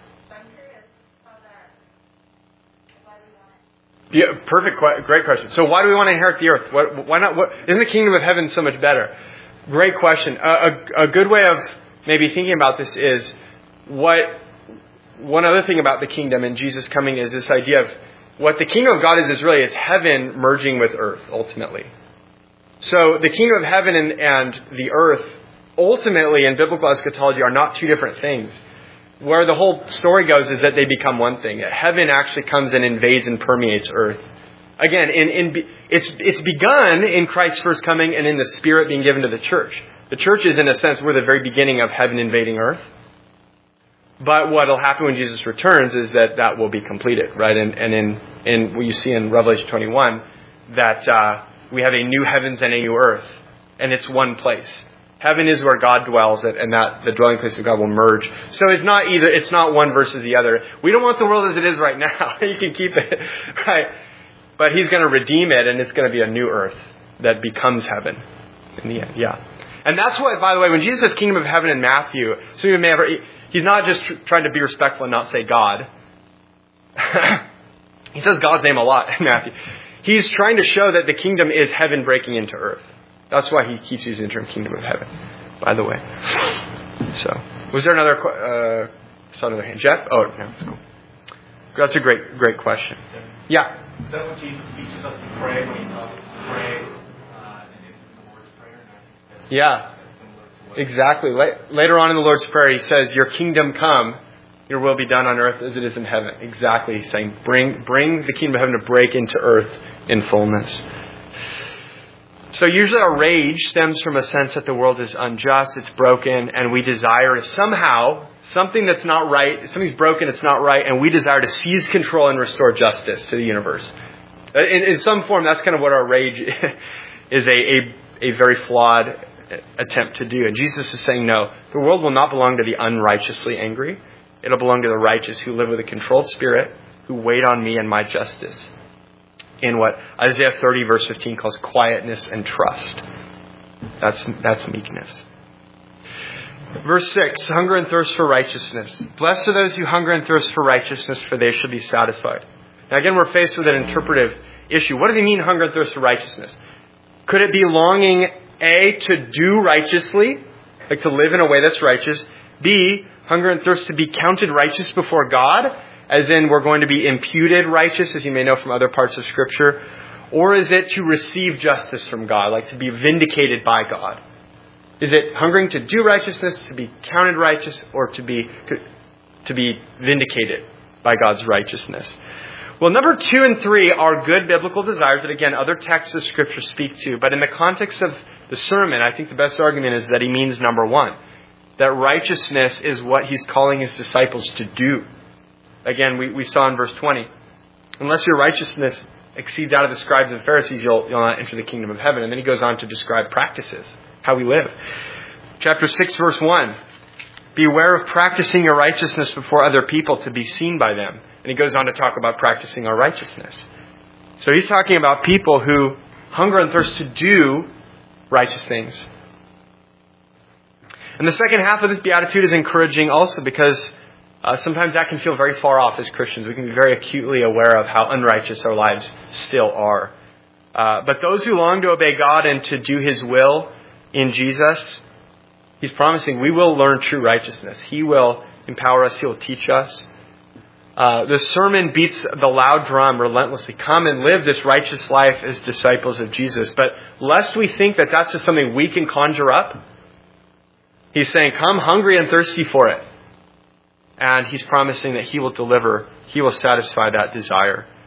Yeah, perfect, great question. So why do we want to inherit the earth? What, why not? What, isn't the kingdom of heaven so much better? Great question. A, a, a good way of maybe thinking about this is what. One other thing about the kingdom and Jesus coming is this idea of what the kingdom of God is is really is heaven merging with earth ultimately. So the kingdom of heaven and, and the earth ultimately in biblical eschatology are not two different things. Where the whole story goes is that they become one thing. Heaven actually comes and invades and permeates earth. Again, in, in, it's, it's begun in Christ's first coming and in the Spirit being given to the church. The church is, in a sense, we're the very beginning of heaven invading earth. But what will happen when Jesus returns is that that will be completed, right? And, and in, in what you see in Revelation twenty-one, that uh, we have a new heavens and a new earth. And it's one place. Heaven is where God dwells, and that the dwelling place of God will merge. So it's not either. It's not one versus the other. We don't want the world as it is right now. You can keep it, right? But He's going to redeem it, and it's going to be a new earth that becomes heaven in the end. Yeah, and that's what. By the way, when Jesus says "kingdom of heaven" in Matthew, some of you may have heard, He's not just tr- trying to be respectful and not say God. He says God's name a lot in Matthew. He's trying to show that the kingdom is heaven breaking into earth. That's why he keeps using the term kingdom of heaven, by the way. So, was there another, uh, saw another hand? Jeff? Oh, no, that's cool. That's a great, great question. Yeah? Is that what Jesus teaches us to pray when he tells us to pray uh, in the Lord's Prayer? Yeah, exactly. Later on in the Lord's Prayer, he says, your kingdom come, your will be done on earth as it is in heaven. Exactly. He's saying, bring, bring the kingdom of heaven to break into earth in fullness. So usually our rage stems from a sense that the world is unjust, it's broken, and we desire to somehow, something that's not right, something's broken, it's not right, and we desire to seize control and restore justice to the universe. In, in some form, that's kind of what our rage is a, a, a very flawed attempt to do. And Jesus is saying, no, the world will not belong to the unrighteously angry. It'll belong to the righteous who live with a controlled spirit, who wait on me and my justice. In what Isaiah thirty verse fifteen calls quietness and trust. That's that's meekness. Verse six, hunger and thirst for righteousness. Blessed are those who hunger and thirst for righteousness, for they shall be satisfied. Now again, we're faced with an interpretive issue. What does he mean, hunger and thirst for righteousness? Could it be longing, A, to do righteously, like to live in a way that's righteous, B, hunger and thirst to be counted righteous before God, as in we're going to be imputed righteous, as you may know from other parts of Scripture? Or is it to receive justice from God, like to be vindicated by God? Is it hungering to do righteousness, to be counted righteous, or to be to be vindicated by God's righteousness? Well, number two and three are good biblical desires that, again, other texts of Scripture speak to. But in the context of the sermon, I think the best argument is that he means number one, that righteousness is what he's calling his disciples to do. Again, we, we saw in verse twenty, unless your righteousness exceeds that of the scribes and Pharisees, you'll, you'll not enter the kingdom of heaven. And then he goes on to describe practices, how we live. Chapter six, verse one, beware of practicing your righteousness before other people to be seen by them. And he goes on to talk about practicing our righteousness. So he's talking about people who hunger and thirst to do righteous things. And the second half of this beatitude is encouraging also because uh, sometimes that can feel very far off as Christians. We can be very acutely aware of how unrighteous our lives still are. Uh, but those who long to obey God and to do His will in Jesus, He's promising we will learn true righteousness. He will empower us. He will teach us. Uh, the sermon beats the loud drum relentlessly. Come and live this righteous life as disciples of Jesus. But lest we think that that's just something we can conjure up, he's saying, come hungry and thirsty for it. And he's promising that he will deliver, he will satisfy that desire.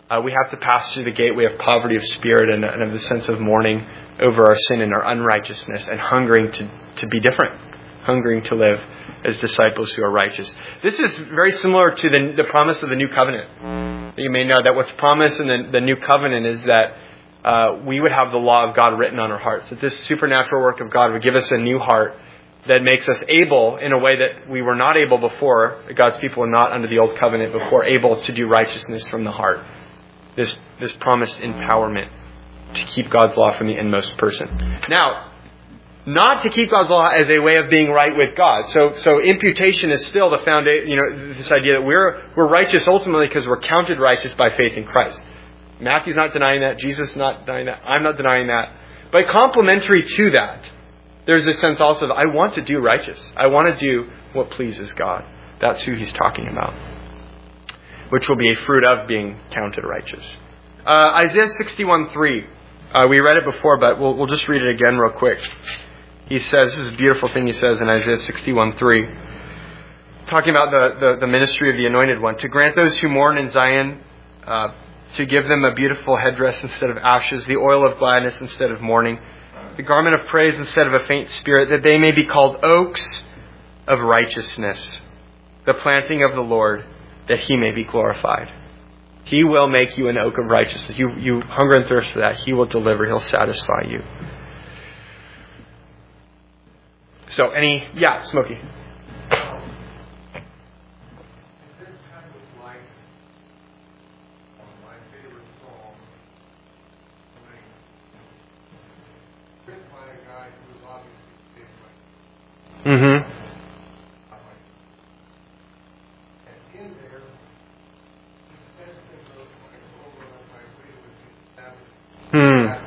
Uh, we have to pass through the gateway of poverty of spirit and, and of the sense of mourning over our sin and our unrighteousness and hungering to, to be different, hungering to live as disciples who are righteous. This is very similar to the, the promise of the new covenant. You may know that what's promised in the, the new covenant is that uh, we would have the law of God written on our hearts, that this supernatural work of God would give us a new heart that makes us able, in a way that we were not able before, God's people were not under the old covenant before, able to do righteousness from the heart. This this promised empowerment to keep God's law from the inmost person. Now, not to keep God's law as a way of being right with God. So so imputation is still the foundation, you know, this idea that we're we're righteous ultimately because we're counted righteous by faith in Christ. Matthew's not denying that. Jesus is not denying that. I'm not denying that. But complementary to that, there's this sense also that I want to do righteous. I want to do what pleases God. That's who he's talking about, which will be a fruit of being counted righteous. Uh, Isaiah sixty-one three. Uh, we read it before, but we'll, we'll just read it again real quick. He says, this is a beautiful thing he says in Isaiah sixty-one three, talking about the, the, the ministry of the Anointed One. To grant those who mourn in Zion, uh, to give them a beautiful headdress instead of ashes, the oil of gladness instead of mourning, the garment of praise instead of a faint spirit, that they may be called oaks of righteousness, the planting of the Lord, that he may be glorified. He will make you an oak of righteousness. You, you hunger and thirst for that. He will deliver. He'll satisfy you. So, any, yeah, Smokey. Is this kind of like my favorite song, written by a guy who was obviously big, like, Mm-hmm. and in there, he says things like over and my way with the savage. Hmm.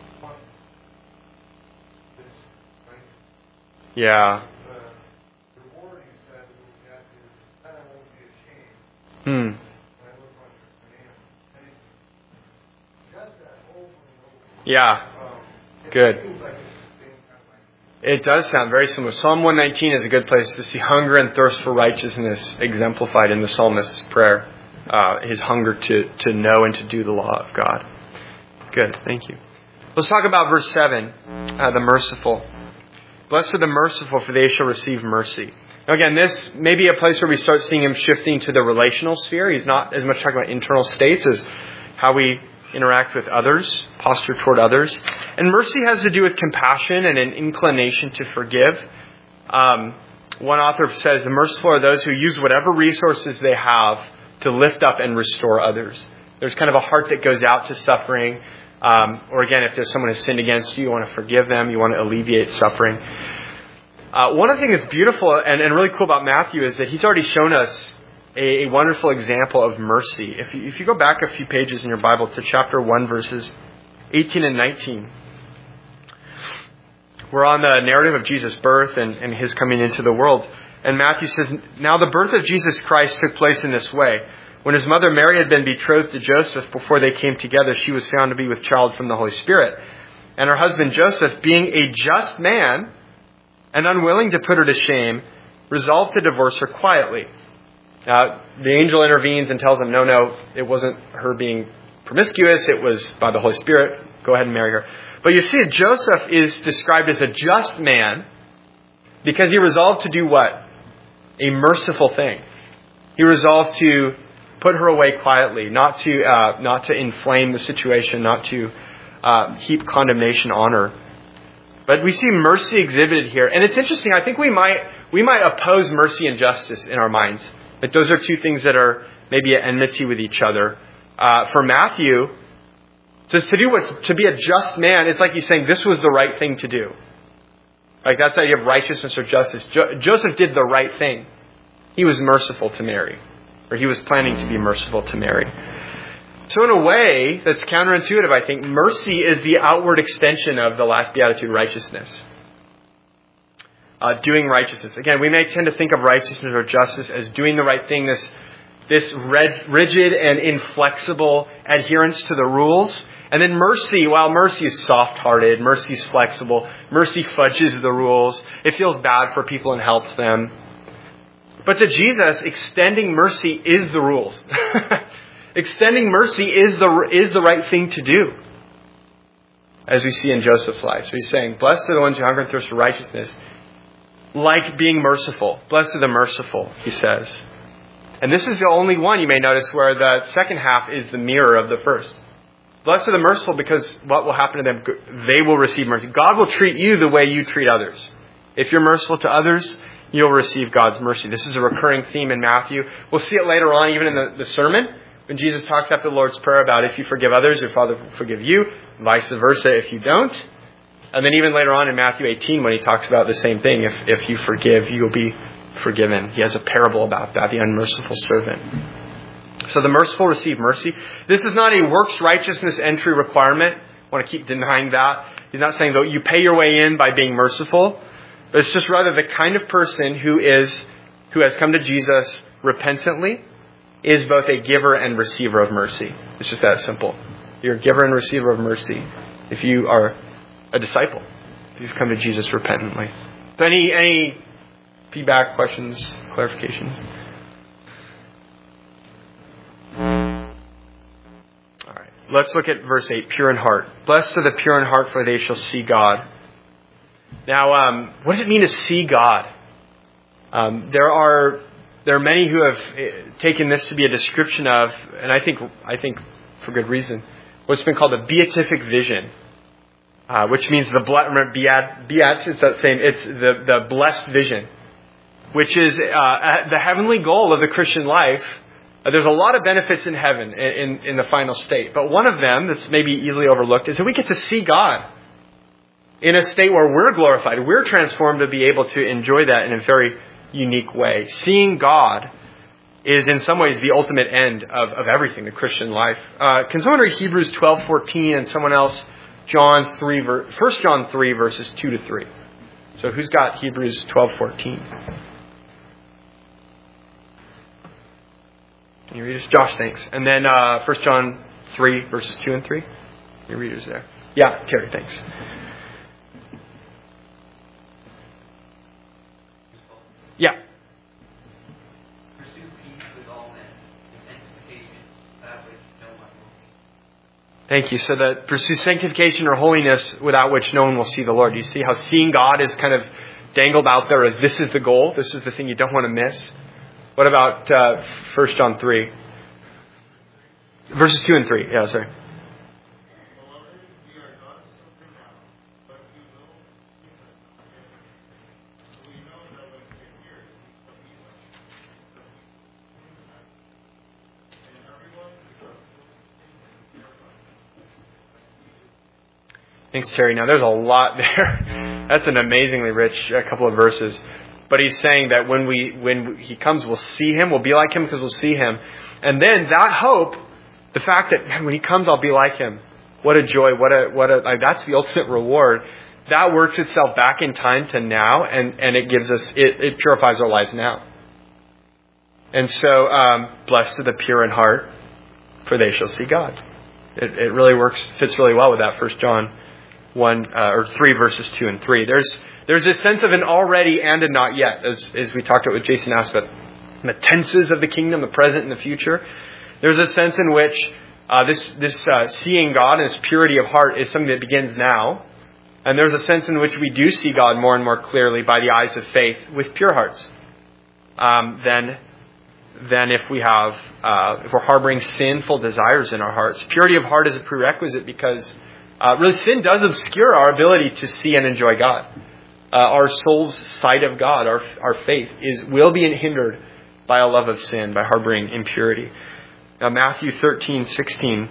Yeah. The reward, he said, was that then I won't be ashamed. Hmm. When I look on your name. And he does that over and over. Yeah. Um, it Good. seems like it's the same kind of like. It does sound very similar. Psalm one nineteen is a good place to see hunger and thirst for righteousness exemplified in the psalmist's prayer. Uh, his hunger to, to know and to do the law of God. Good. Thank you. Let's talk about verse seven, uh, the merciful. Blessed are the merciful, for they shall receive mercy. Now again, this may be a place where we start seeing him shifting to the relational sphere. He's not as much talking about internal states as how we interact with others, posture toward others. And mercy has to do with compassion and an inclination to forgive. Um, one author says, the merciful are those who use whatever resources they have to lift up and restore others. There's kind of a heart that goes out to suffering. Um, or again, if there's someone who sinned against you, you want to forgive them, you want to alleviate suffering. Uh, one of the things that's beautiful and, and really cool about Matthew is that he's already shown us a, a wonderful example of mercy. If you, if you go back a few pages in your Bible to chapter one, verses eighteen and nineteen, we're on the narrative of Jesus' birth and, and his coming into the world. And Matthew says, now the birth of Jesus Christ took place in this way. When his mother Mary had been betrothed to Joseph, before they came together, she was found to be with child from the Holy Spirit. And her husband Joseph, being a just man and unwilling to put her to shame, resolved to divorce her quietly. Now, the angel intervenes and tells him, no, no, it wasn't her being promiscuous. It was by the Holy Spirit. Go ahead and marry her. But you see, Joseph is described as a just man because he resolved to do what? A merciful thing. He resolved to put her away quietly, not to uh, not to inflame the situation, not to uh, heap condemnation on her. But we see mercy exhibited here, and it's interesting. I think we might we might oppose mercy and justice in our minds. Like those are two things that are maybe at enmity with each other. Uh, for Matthew, says to do what's to be a just man. It's like he's saying this was the right thing to do. Like that's the idea of righteousness or justice. Jo- Joseph did the right thing. He was merciful to Mary. Or he was planning to be merciful to Mary. So in a way that's counterintuitive, I think, mercy is the outward extension of the last beatitude, righteousness. Uh, doing righteousness. Again, we may tend to think of righteousness or justice as doing the right thing, this, this red, rigid and inflexible adherence to the rules. And then mercy, while mercy is soft-hearted, mercy is flexible, mercy fudges the rules. It feels bad for people and helps them. But to Jesus, extending mercy is the rules. Extending mercy is the, is the right thing to do, as we see in Joseph's life. So he's saying, blessed are the ones who hunger and thirst for righteousness, like being merciful. Blessed are the merciful, he says. And this is the only one, you may notice, where the second half is the mirror of the first. Blessed are the merciful, because what will happen to them? They will receive mercy. God will treat you the way you treat others. If you're merciful to others, you'll receive God's mercy. This is a recurring theme in Matthew. We'll see it later on, even in the, the sermon, when Jesus talks after the Lord's Prayer about if you forgive others, your Father will forgive you, vice versa if you don't. And then even later on in Matthew eighteen, when he talks about the same thing, if, if you forgive, you'll be forgiven. He has a parable about that, the unmerciful servant. So the merciful receive mercy. This is not a works righteousness entry requirement. I want to keep denying that. He's not saying that you pay your way in by being merciful. But it's just rather the kind of person who is who has come to Jesus repentantly is both a giver and receiver of mercy. It's just that simple. You're a giver and receiver of mercy if you are a disciple, if you've come to Jesus repentantly. So any any feedback, questions, clarification? All right. Let's look at verse eight, pure in heart. Blessed are the pure in heart, for they shall see God. Now, um, what does it mean to see God? Um, there are there are many who have taken this to be a description of, and I think I think for good reason, what's been called a beatific vision, uh, which means the ble- remember, beat, beat it's that same it's the the blessed vision, which is uh, the heavenly goal of the Christian life. Uh, there's a lot of benefits in heaven in, in in the final state, but one of them that's maybe easily overlooked is that we get to see God in a state where we're glorified. We're transformed to be able to enjoy that in a very unique way. Seeing God is in some ways the ultimate end of, of everything, the Christian life. Uh, can someone read Hebrews twelve fourteen and someone else John three, First John three, verses two to three. So who's got Hebrews twelve fourteen? Can you read us? Josh, thanks. And then uh, First John three, verses two and three. Can you read us there? Yeah, Terry, thanks. Yeah. Pursue peace with all men, and sanctification, without which no one will see. Thank you. So that pursue sanctification or holiness without which no one will see the Lord. Do you see how seeing God is kind of dangled out there as this is the goal? This is the thing you don't want to miss. What about uh, First John three? Verses two and three. Yeah, sorry. Thanks, Terry. Now, there's a lot there. That's an amazingly rich uh, couple of verses. But he's saying that when we when he comes, we'll see him. We'll be like him because we'll see him. And then that hope, the fact that man, when he comes, I'll be like him. What a joy. What a what a like, that's the ultimate reward. That works itself back in time to now, and, and it gives us it, it purifies our lives now. And so, um, blessed are the pure in heart, for they shall see God. It, it really works, fits really well with that First John one uh, or three verses two and three. There's there's this sense of an already and a not yet, as as we talked about with Jason asked about the tenses of the kingdom, the present and the future. There's a sense in which uh, this this uh, seeing God and this purity of heart is something that begins now, and there's a sense in which we do see God more and more clearly by the eyes of faith with pure hearts. Um, then. than if we have uh, if we're harboring sinful desires in our hearts. Purity of heart is a prerequisite because uh, really sin does obscure our ability to see and enjoy God. Uh, our soul's sight of God, our our faith, is will be hindered by a love of sin, by harboring impurity. Now, Matthew thirteen sixteen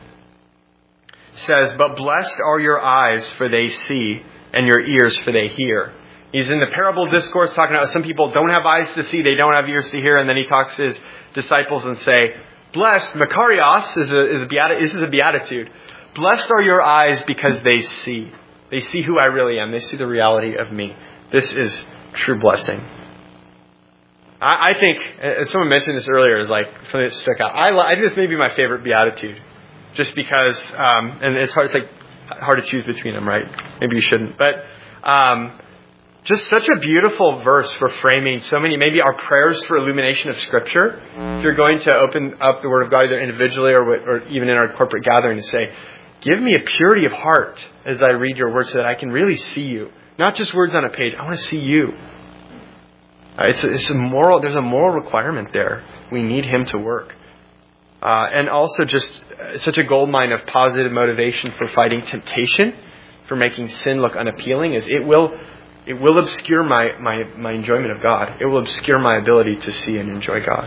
says, "But blessed are your eyes, for they see, and your ears, for they hear." He's in the parable discourse talking about some people don't have eyes to see, they don't have ears to hear, and then he talks to his disciples and say, blessed, Makarios is a, is a beati- this is a beatitude. Blessed are your eyes because they see. They see who I really am. They see the reality of me. This is true blessing. I, I think, and someone mentioned this earlier, is like something that stuck out. I, I think this may be my favorite beatitude, just because, um, and it's hard, it's like hard to choose between them, right? Maybe you shouldn't, but. Um, just such a beautiful verse for framing so many, maybe our prayers for illumination of Scripture. If you're going to open up the Word of God either individually or, or even in our corporate gathering to say, give me a purity of heart as I read your Word so that I can really see you. Not just words on a page. I want to see you. Uh, it's, a, it's a moral, there's a moral requirement there. We need Him to work. Uh, and also just uh, such a goldmine of positive motivation for fighting temptation, for making sin look unappealing, is it will it will obscure my, my, my enjoyment of God. It will obscure my ability to see and enjoy God.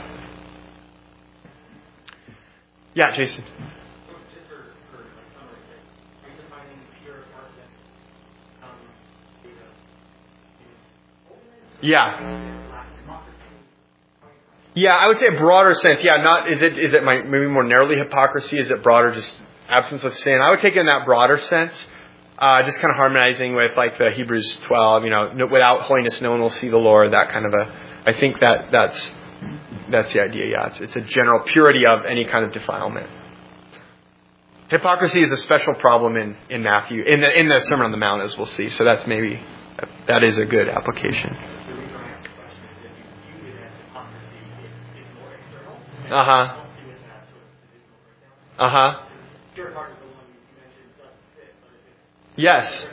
Yeah, Jason. Yeah. Yeah, I would say a broader sense. Yeah, not is it is it my, maybe more narrowly hypocrisy? Is it broader just absence of sin? I would take it in that broader sense. Uh, just kind of harmonizing with like the Hebrews twelve, you know, no, without holiness no one will see the Lord, that kind of a, I think that that's, that's the idea, yeah. It's, it's a general purity of any kind of defilement. Hypocrisy is a special problem in, in Matthew, in the, in the Sermon on the Mount, as we'll see. So that's maybe, that is a good application. Uh-huh. Uh-huh. Yes.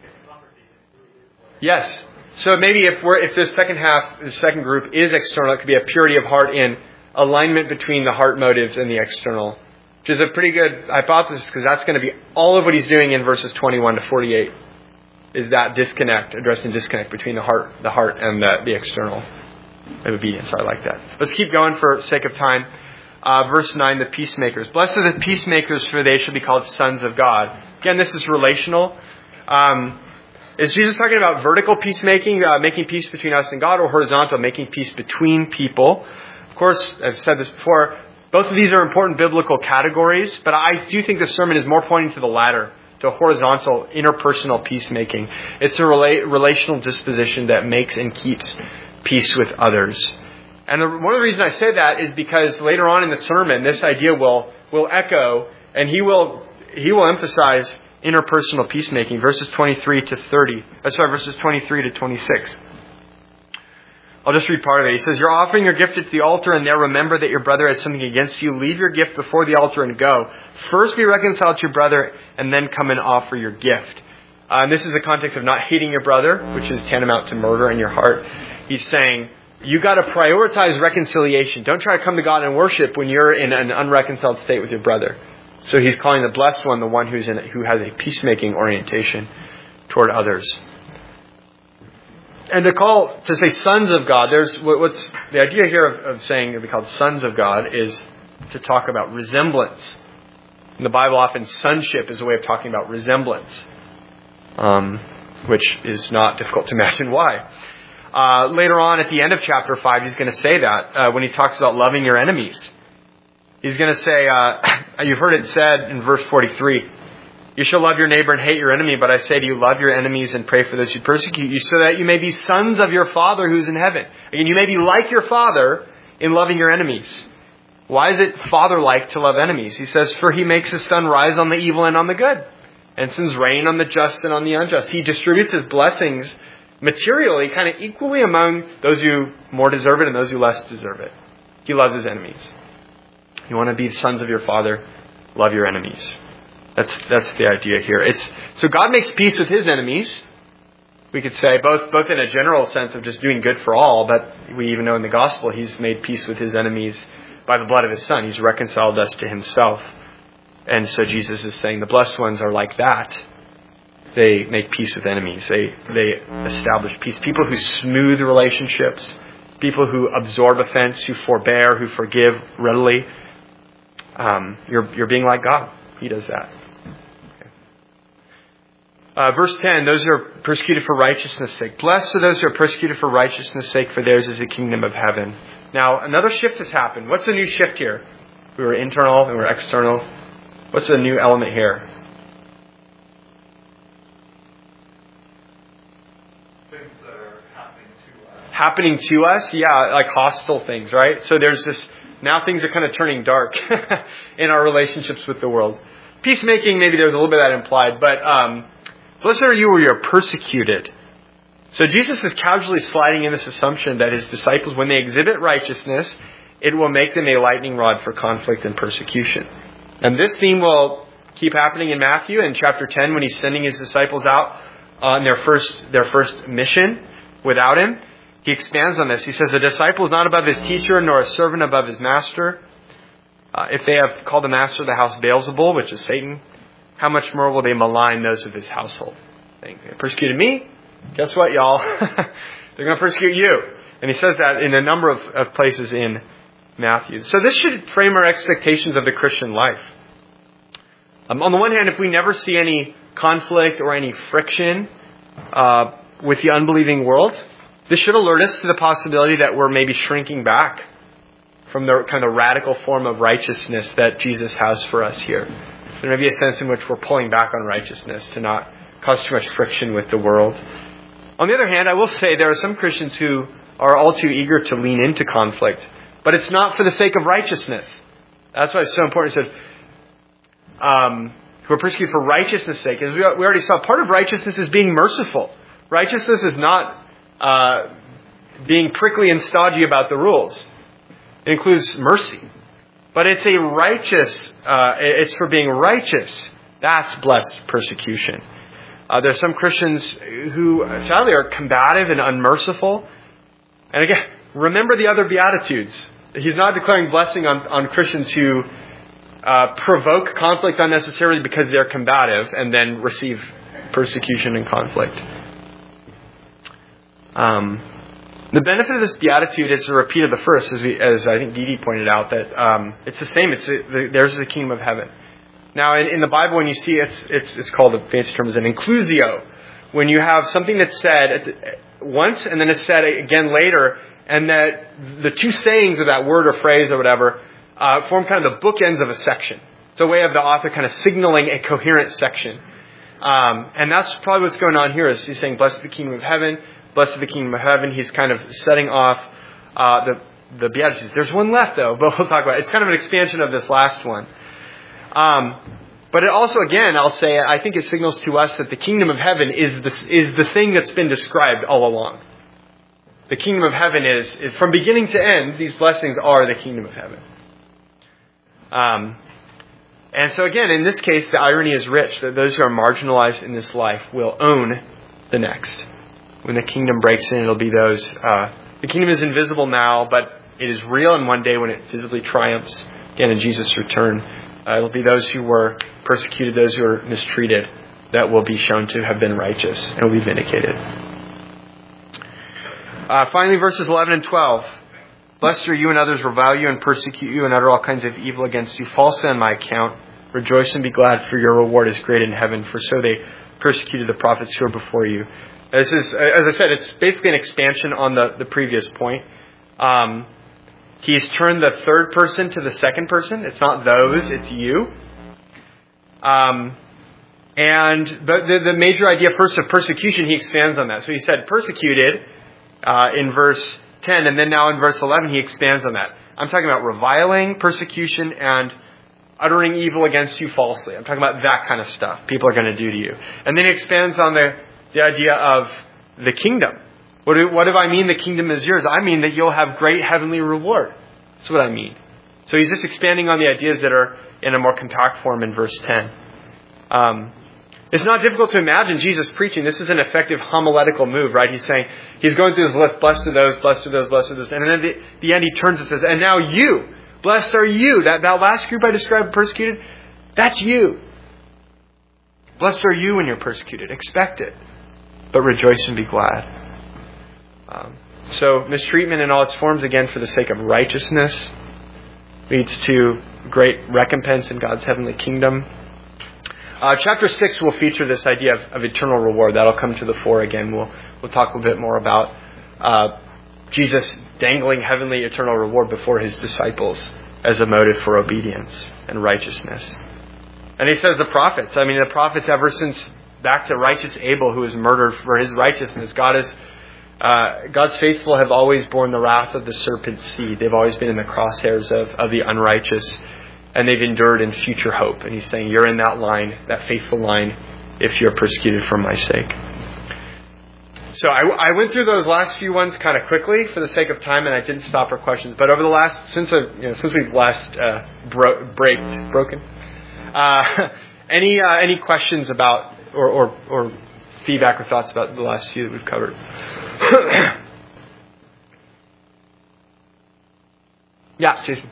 Yes. So maybe if we're if this second half, the second group is external, it could be a purity of heart in alignment between the heart motives and the external, which is a pretty good hypothesis because that's going to be all of what he's doing in verses twenty-one to forty-eight. Is that disconnect, addressing disconnect between the heart, the heart and the, the external obedience. I like that. Let's keep going for sake of time. Uh, verse nine, the peacemakers. Blessed are the peacemakers, for they shall be called sons of God. Again, this is relational. Um, is Jesus talking about vertical peacemaking, uh, making peace between us and God, or horizontal, making peace between people? Of course, I've said this before, both of these are important biblical categories, but I do think the sermon is more pointing to the latter, to horizontal, interpersonal peacemaking. It's a rela- relational disposition that makes and keeps peace with others. And the, one of the reasons I say that is because later on in the sermon, this idea will will echo, and he will he will emphasize interpersonal peacemaking. Verses twenty-three to thirty. Uh, sorry, verses twenty-three to twenty-six. I'll just read part of it. He says, "You're offering your gift at the altar, and there remember that your brother has something against you. Leave your gift before the altar and go. First be reconciled to your brother, and then come and offer your gift." Uh, and this is the context of not hating your brother, which is tantamount to murder in your heart. He's saying, you got to prioritize reconciliation. Don't try to come to God and worship when you're in an unreconciled state with your brother. So he's calling the blessed one the one who's in, who has a peacemaking orientation toward others. And to call, to say sons of God, there's what's the idea here of, of saying to be called sons of God is to talk about resemblance. In the Bible, often sonship is a way of talking about resemblance, um, which is not difficult to imagine why. Uh, later on at the end of chapter five, he's going to say that uh, when he talks about loving your enemies. He's going to say, uh, you've heard it said in verse forty-three, you shall love your neighbor and hate your enemy, but I say to you, love your enemies and pray for those who persecute you, so that you may be sons of your Father who's in heaven. Again, you may be like your Father in loving your enemies. Why is it Father-like to love enemies? He says, for he makes his sun rise on the evil and on the good, and sends rain on the just and on the unjust. He distributes his blessings materially, kind of equally among those who more deserve it and those who less deserve it. He loves his enemies. You want to be the sons of your Father, love your enemies. That's that's the idea here. It's so God makes peace with his enemies. We could say both both in a general sense of just doing good for all, but we even know in the gospel he's made peace with his enemies by the blood of his Son. He's reconciled us to himself. And so Jesus is saying the blessed ones are like that. They make peace with enemies. They they establish peace. People who smooth relationships, people who absorb offense, who forbear, who forgive readily. Um, you're you're being like God. He does that. Okay. Uh, verse ten, those who are persecuted for righteousness' sake. Blessed are those who are persecuted for righteousness' sake, for theirs is the kingdom of heaven. Now, another shift has happened. What's the new shift here? We were internal and we're external. What's the new element here? Things that are happening to us. Happening to us? Yeah, like hostile things, right? So there's this, now things are kind of turning dark in our relationships with the world. Peacemaking, maybe there's a little bit of that implied, but um, blessed are you where you're persecuted. So Jesus is casually sliding in this assumption that his disciples, when they exhibit righteousness, it will make them a lightning rod for conflict and persecution. And this theme will keep happening in Matthew in chapter ten when he's sending his disciples out on their first their first mission without him. He expands on this. He says, a disciple is not above his teacher, nor a servant above his master. Uh, if they have called the master of the house Beelzebul, which is Satan, how much more will they malign those of his household? Saying, they persecuted me. Guess what, y'all? They're going to persecute you. And he says that in a number of, of places in Matthew. So this should frame our expectations of the Christian life. Um, on the one hand, if we never see any conflict or any friction uh, with the unbelieving world, this should alert us to the possibility that we're maybe shrinking back from the kind of radical form of righteousness that Jesus has for us here. There may be a sense in which we're pulling back on righteousness to not cause too much friction with the world. On the other hand, I will say there are some Christians who are all too eager to lean into conflict, but it's not for the sake of righteousness. That's why it's so important. It said, um, who are persecuted for righteousness' sake. As we we already saw, part of righteousness is being merciful. Righteousness is not uh, being prickly and stodgy about the rules. It includes mercy. But it's a righteous, uh, it's for being righteous. That's blessed persecution. Uh, there are some Christians who, sadly, are combative and unmerciful. And again, remember the other Beatitudes. He's not declaring blessing on, on Christians who uh, provoke conflict unnecessarily because they're combative and then receive persecution and conflict. Um, the benefit of this beatitude is a repeat of the first, as, we, as I think Dee Dee pointed out, that um, it's the same. It's the, there's the kingdom of heaven. Now, in, in the Bible, when you see it, it's, it's, it's called, the fancy term is an inclusio. When you have something that's said at the, once and then it's said again later, and that the two sayings of that word or phrase or whatever uh, form kind of the bookends of a section. It's a way of the author kind of signaling a coherent section. Um, and that's probably what's going on here. Is he's saying, blessed the kingdom of heaven, blessed the kingdom of heaven. He's kind of setting off uh, the, the Beatitudes. There's one left, though, but we'll talk about it. It's kind of an expansion of this last one. Um, but it also, again, I'll say, I think it signals to us that the kingdom of heaven is the, is the thing that's been described all along. The kingdom of heaven is, is, from beginning to end, these blessings are the kingdom of heaven. Um, and so again, in this case, the irony is rich, that those who are marginalized in this life will own the next. When the kingdom breaks in, it'll be those, uh, the kingdom is invisible now, but it is real, and one day when it visibly triumphs, again in Jesus' return, uh, it'll be those who were persecuted, those who are mistreated, that will be shown to have been righteous and will be vindicated. Uh, finally, verses eleven and twelve. Blessed are you when others revile you and persecute you and utter all kinds of evil against you falsely on my account. Rejoice and be glad, for your reward is great in heaven, for so they persecuted the prophets who are before you. This is, as I said, it's basically an expansion on the, the previous point. Um, he's turned the third person to the second person. It's not those, it's you. Um, and the, the, the major idea first of persecution, he expands on that. So he said persecuted uh, in verse ten, and then now in verse eleven he expands on that. I'm talking about reviling, persecution, and uttering evil against you falsely. I'm talking about that kind of stuff people are going to do to you. And then he expands on the, the idea of the kingdom. What do, what do I mean the kingdom is yours? I mean that you'll have great heavenly reward. That's what I mean. So he's just expanding on the ideas that are in a more compact form in verse ten. Um, it's not difficult to imagine Jesus preaching. This is an effective homiletical move, right? He's saying, he's going through this list, blessed are those, blessed are those, blessed are those. And then at the, the end he turns and says, and now you, blessed are you. That, that last group I described persecuted, that's you. Blessed are you when you're persecuted. Expect it. But rejoice and be glad. Um, so mistreatment in all its forms, again, for the sake of righteousness, leads to great recompense in God's heavenly kingdom. Uh, chapter six will feature this idea of, of eternal reward. That'll come to the fore again. We'll we'll talk a bit more about uh, Jesus dangling heavenly eternal reward before his disciples as a motive for obedience and righteousness. And he says the prophets. I mean, the prophets ever since back to righteous Abel, who was murdered for his righteousness. God is uh, God's faithful have always borne the wrath of the serpent's seed. They've always been in the crosshairs of, of the unrighteous. And they've endured in future hope. And he's saying, you're in that line, that faithful line, if you're persecuted for my sake. So I, I went through those last few ones kind of quickly for the sake of time, and I didn't stop for questions. But over the last, since uh, you know, since we've last uh, bro- breaked, broken, uh, any uh, any questions about or, or or feedback or thoughts about the last few that we've covered? Yeah, Jason.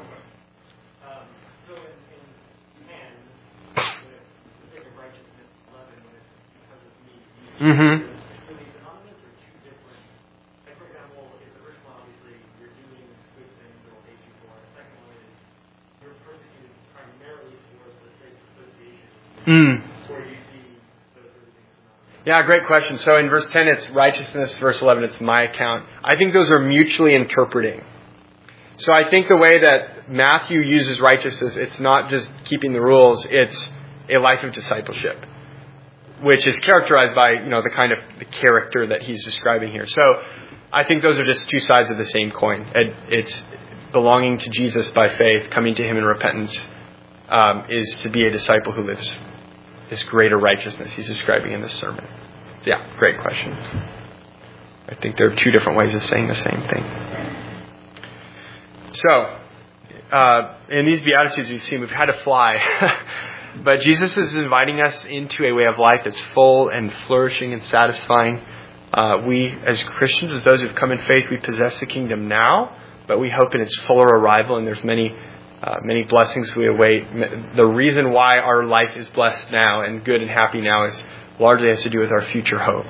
Um, so in, in man, when it's the sake of righteousness, eleven, when it's because of me, you Mm-hmm. are these synonymous or two different? Like, for example, in the first one, obviously, you're doing good things that will hate you for. The second one is you're persecuted primarily for the sake of association, Mm. where you see those sort of things synonymous. Yeah, great question. So in verse ten, it's righteousness. Verse eleven, it's my account. I think those are mutually interpreting. So I think the way that Matthew uses righteousness, it's not just keeping the rules, it's a life of discipleship, which is characterized by, you know, the kind of the character that he's describing here. So I think those are just two sides of the same coin. It's belonging to Jesus by faith, coming to him in repentance, um, is to be a disciple who lives this greater righteousness he's describing in this sermon. So yeah, great question. I think there are two different ways of saying the same thing. So, uh, in these Beatitudes we've seen, we've had to fly. But Jesus is inviting us into a way of life that's full and flourishing and satisfying. Uh, we, as Christians, as those who've come in faith, we possess the kingdom now, but we hope in its fuller arrival, and there's many uh, many blessings we await. The reason why our life is blessed now and good and happy now is largely has to do with our future hope.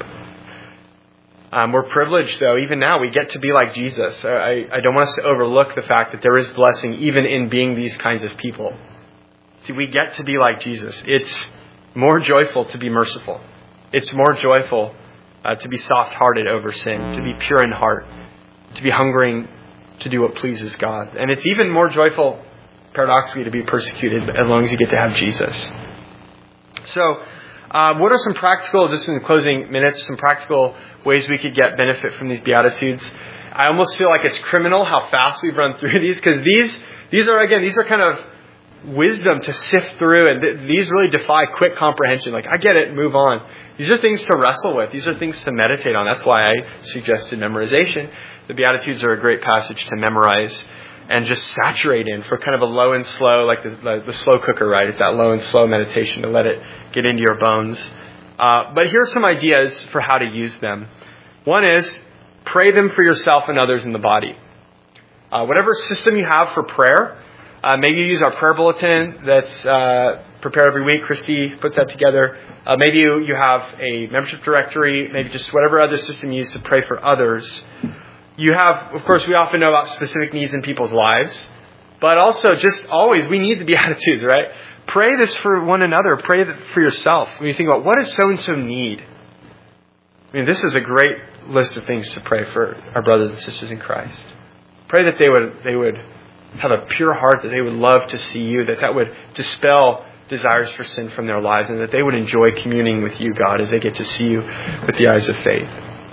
Um, we're privileged, though, even now, we get to be like Jesus. I, I don't want us to overlook the fact that there is blessing even in being these kinds of people. See, we get to be like Jesus. It's more joyful to be merciful. It's more joyful uh, to be soft-hearted over sin, to be pure in heart, to be hungering to do what pleases God. And it's even more joyful, paradoxically, to be persecuted as long as you get to have Jesus. So, Uh, what are some practical, just in the closing minutes, some practical ways we could get benefit from these Beatitudes? I almost feel like it's criminal how fast we've run through these, because these these are, again, these are kind of wisdom to sift through, and th- these really defy quick comprehension. Like, I get it, move on. These are things to wrestle with. These are things to meditate on. That's why I suggested memorization. The Beatitudes are a great passage to memorize and just saturate in for kind of a low and slow, like the, the, the slow cooker, right? It's that low and slow meditation to let it get into your bones. Uh, but here are some ideas for how to use them. One is, pray them for yourself and others in the body. Uh, whatever system you have for prayer, uh, maybe you use our prayer bulletin that's uh, prepared every week. Christy puts that together. Uh, maybe you, you have a membership directory, maybe just whatever other system you use to pray for others. You have, of course, we often know about specific needs in people's lives, but also just always, we need the Beatitudes, right? Pray this for one another. Pray for yourself. When you think about, what does so-and-so need? I mean, this is a great list of things to pray for our brothers and sisters in Christ. Pray that they would they would have a pure heart, that they would love to see you, that that would dispel desires for sin from their lives, and that they would enjoy communing with you, God, as they get to see you with the eyes of faith.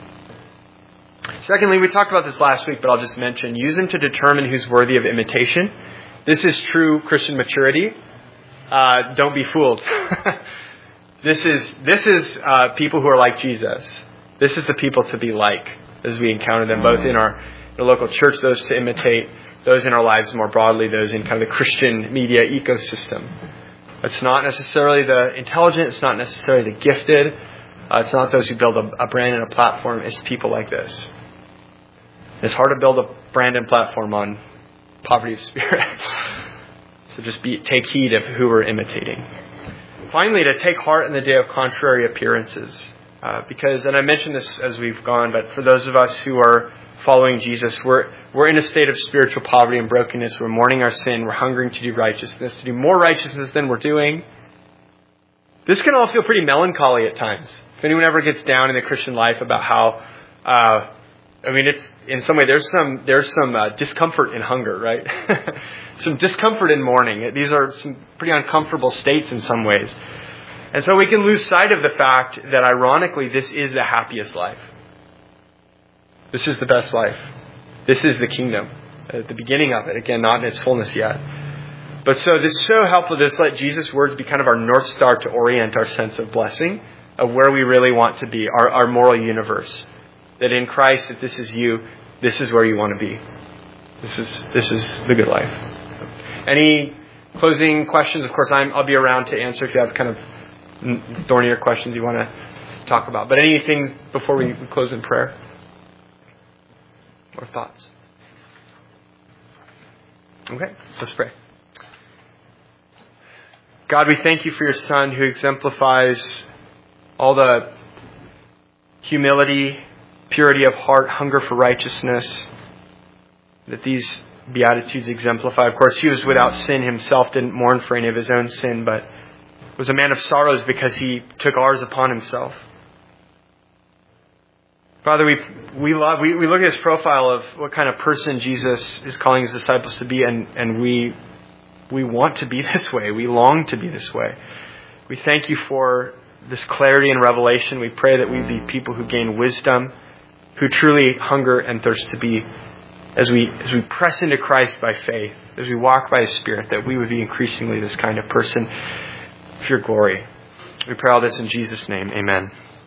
Secondly, we talked about this last week, but I'll just mention, use them to determine who's worthy of imitation. This is true Christian maturity. Uh, don't be fooled. This is this is uh, people who are like Jesus. This is the people to be like as we encounter them, both in our, in our local church, those to imitate, those in our lives more broadly, those in kind of the Christian media ecosystem. It's not necessarily the intelligent. It's not necessarily the gifted. Uh, it's not those who build a, a brand and a platform. It's people like this. It's hard to build a brand and platform on poverty of spirit. So just be, take heed of who we're imitating. Finally, to take heart in the day of contrary appearances. Uh, because, and I mentioned this as we've gone, but for those of us who are following Jesus, we're we're in a state of spiritual poverty and brokenness. We're mourning our sin. We're hungering to do righteousness, to do more righteousness than we're doing. This can all feel pretty melancholy at times. If anyone ever gets down in the Christian life about how, uh, I mean, it's in some way there's some there's some uh, discomfort in hunger, right? Some discomfort in mourning. These are some pretty uncomfortable states in some ways. And so we can lose sight of the fact that, ironically, this is the happiest life. This is the best life. This is the kingdom. At the beginning of it. Again, not in its fullness yet. But so this is so helpful. This let Jesus' words be kind of our North Star to orient our sense of blessing, of where we really want to be, our, our moral universe. That in Christ, if this is you, this is where you want to be. This is this is the good life. Any closing questions? Of course, I'm, I'll be around to answer if you have kind of thornier questions you want to talk about. But anything before we close in prayer? Or thoughts? Okay, let's pray. God, we thank you for your Son who exemplifies all the humility, purity of heart, hunger for righteousness that these Beatitudes exemplify. Of course, he was without sin himself, didn't mourn for any of his own sin, but was a man of sorrows because he took ours upon himself. Father, we we love we, we look at his profile of what kind of person Jesus is calling his disciples to be, and, and we we want to be this way. We long to be this way. We thank you for this clarity and revelation. We pray that we be people who gain wisdom, who truly hunger and thirst to be, as we as we press into Christ by faith, as we walk by His Spirit, that we would be increasingly this kind of person for your glory. We pray all this in Jesus' name. Amen.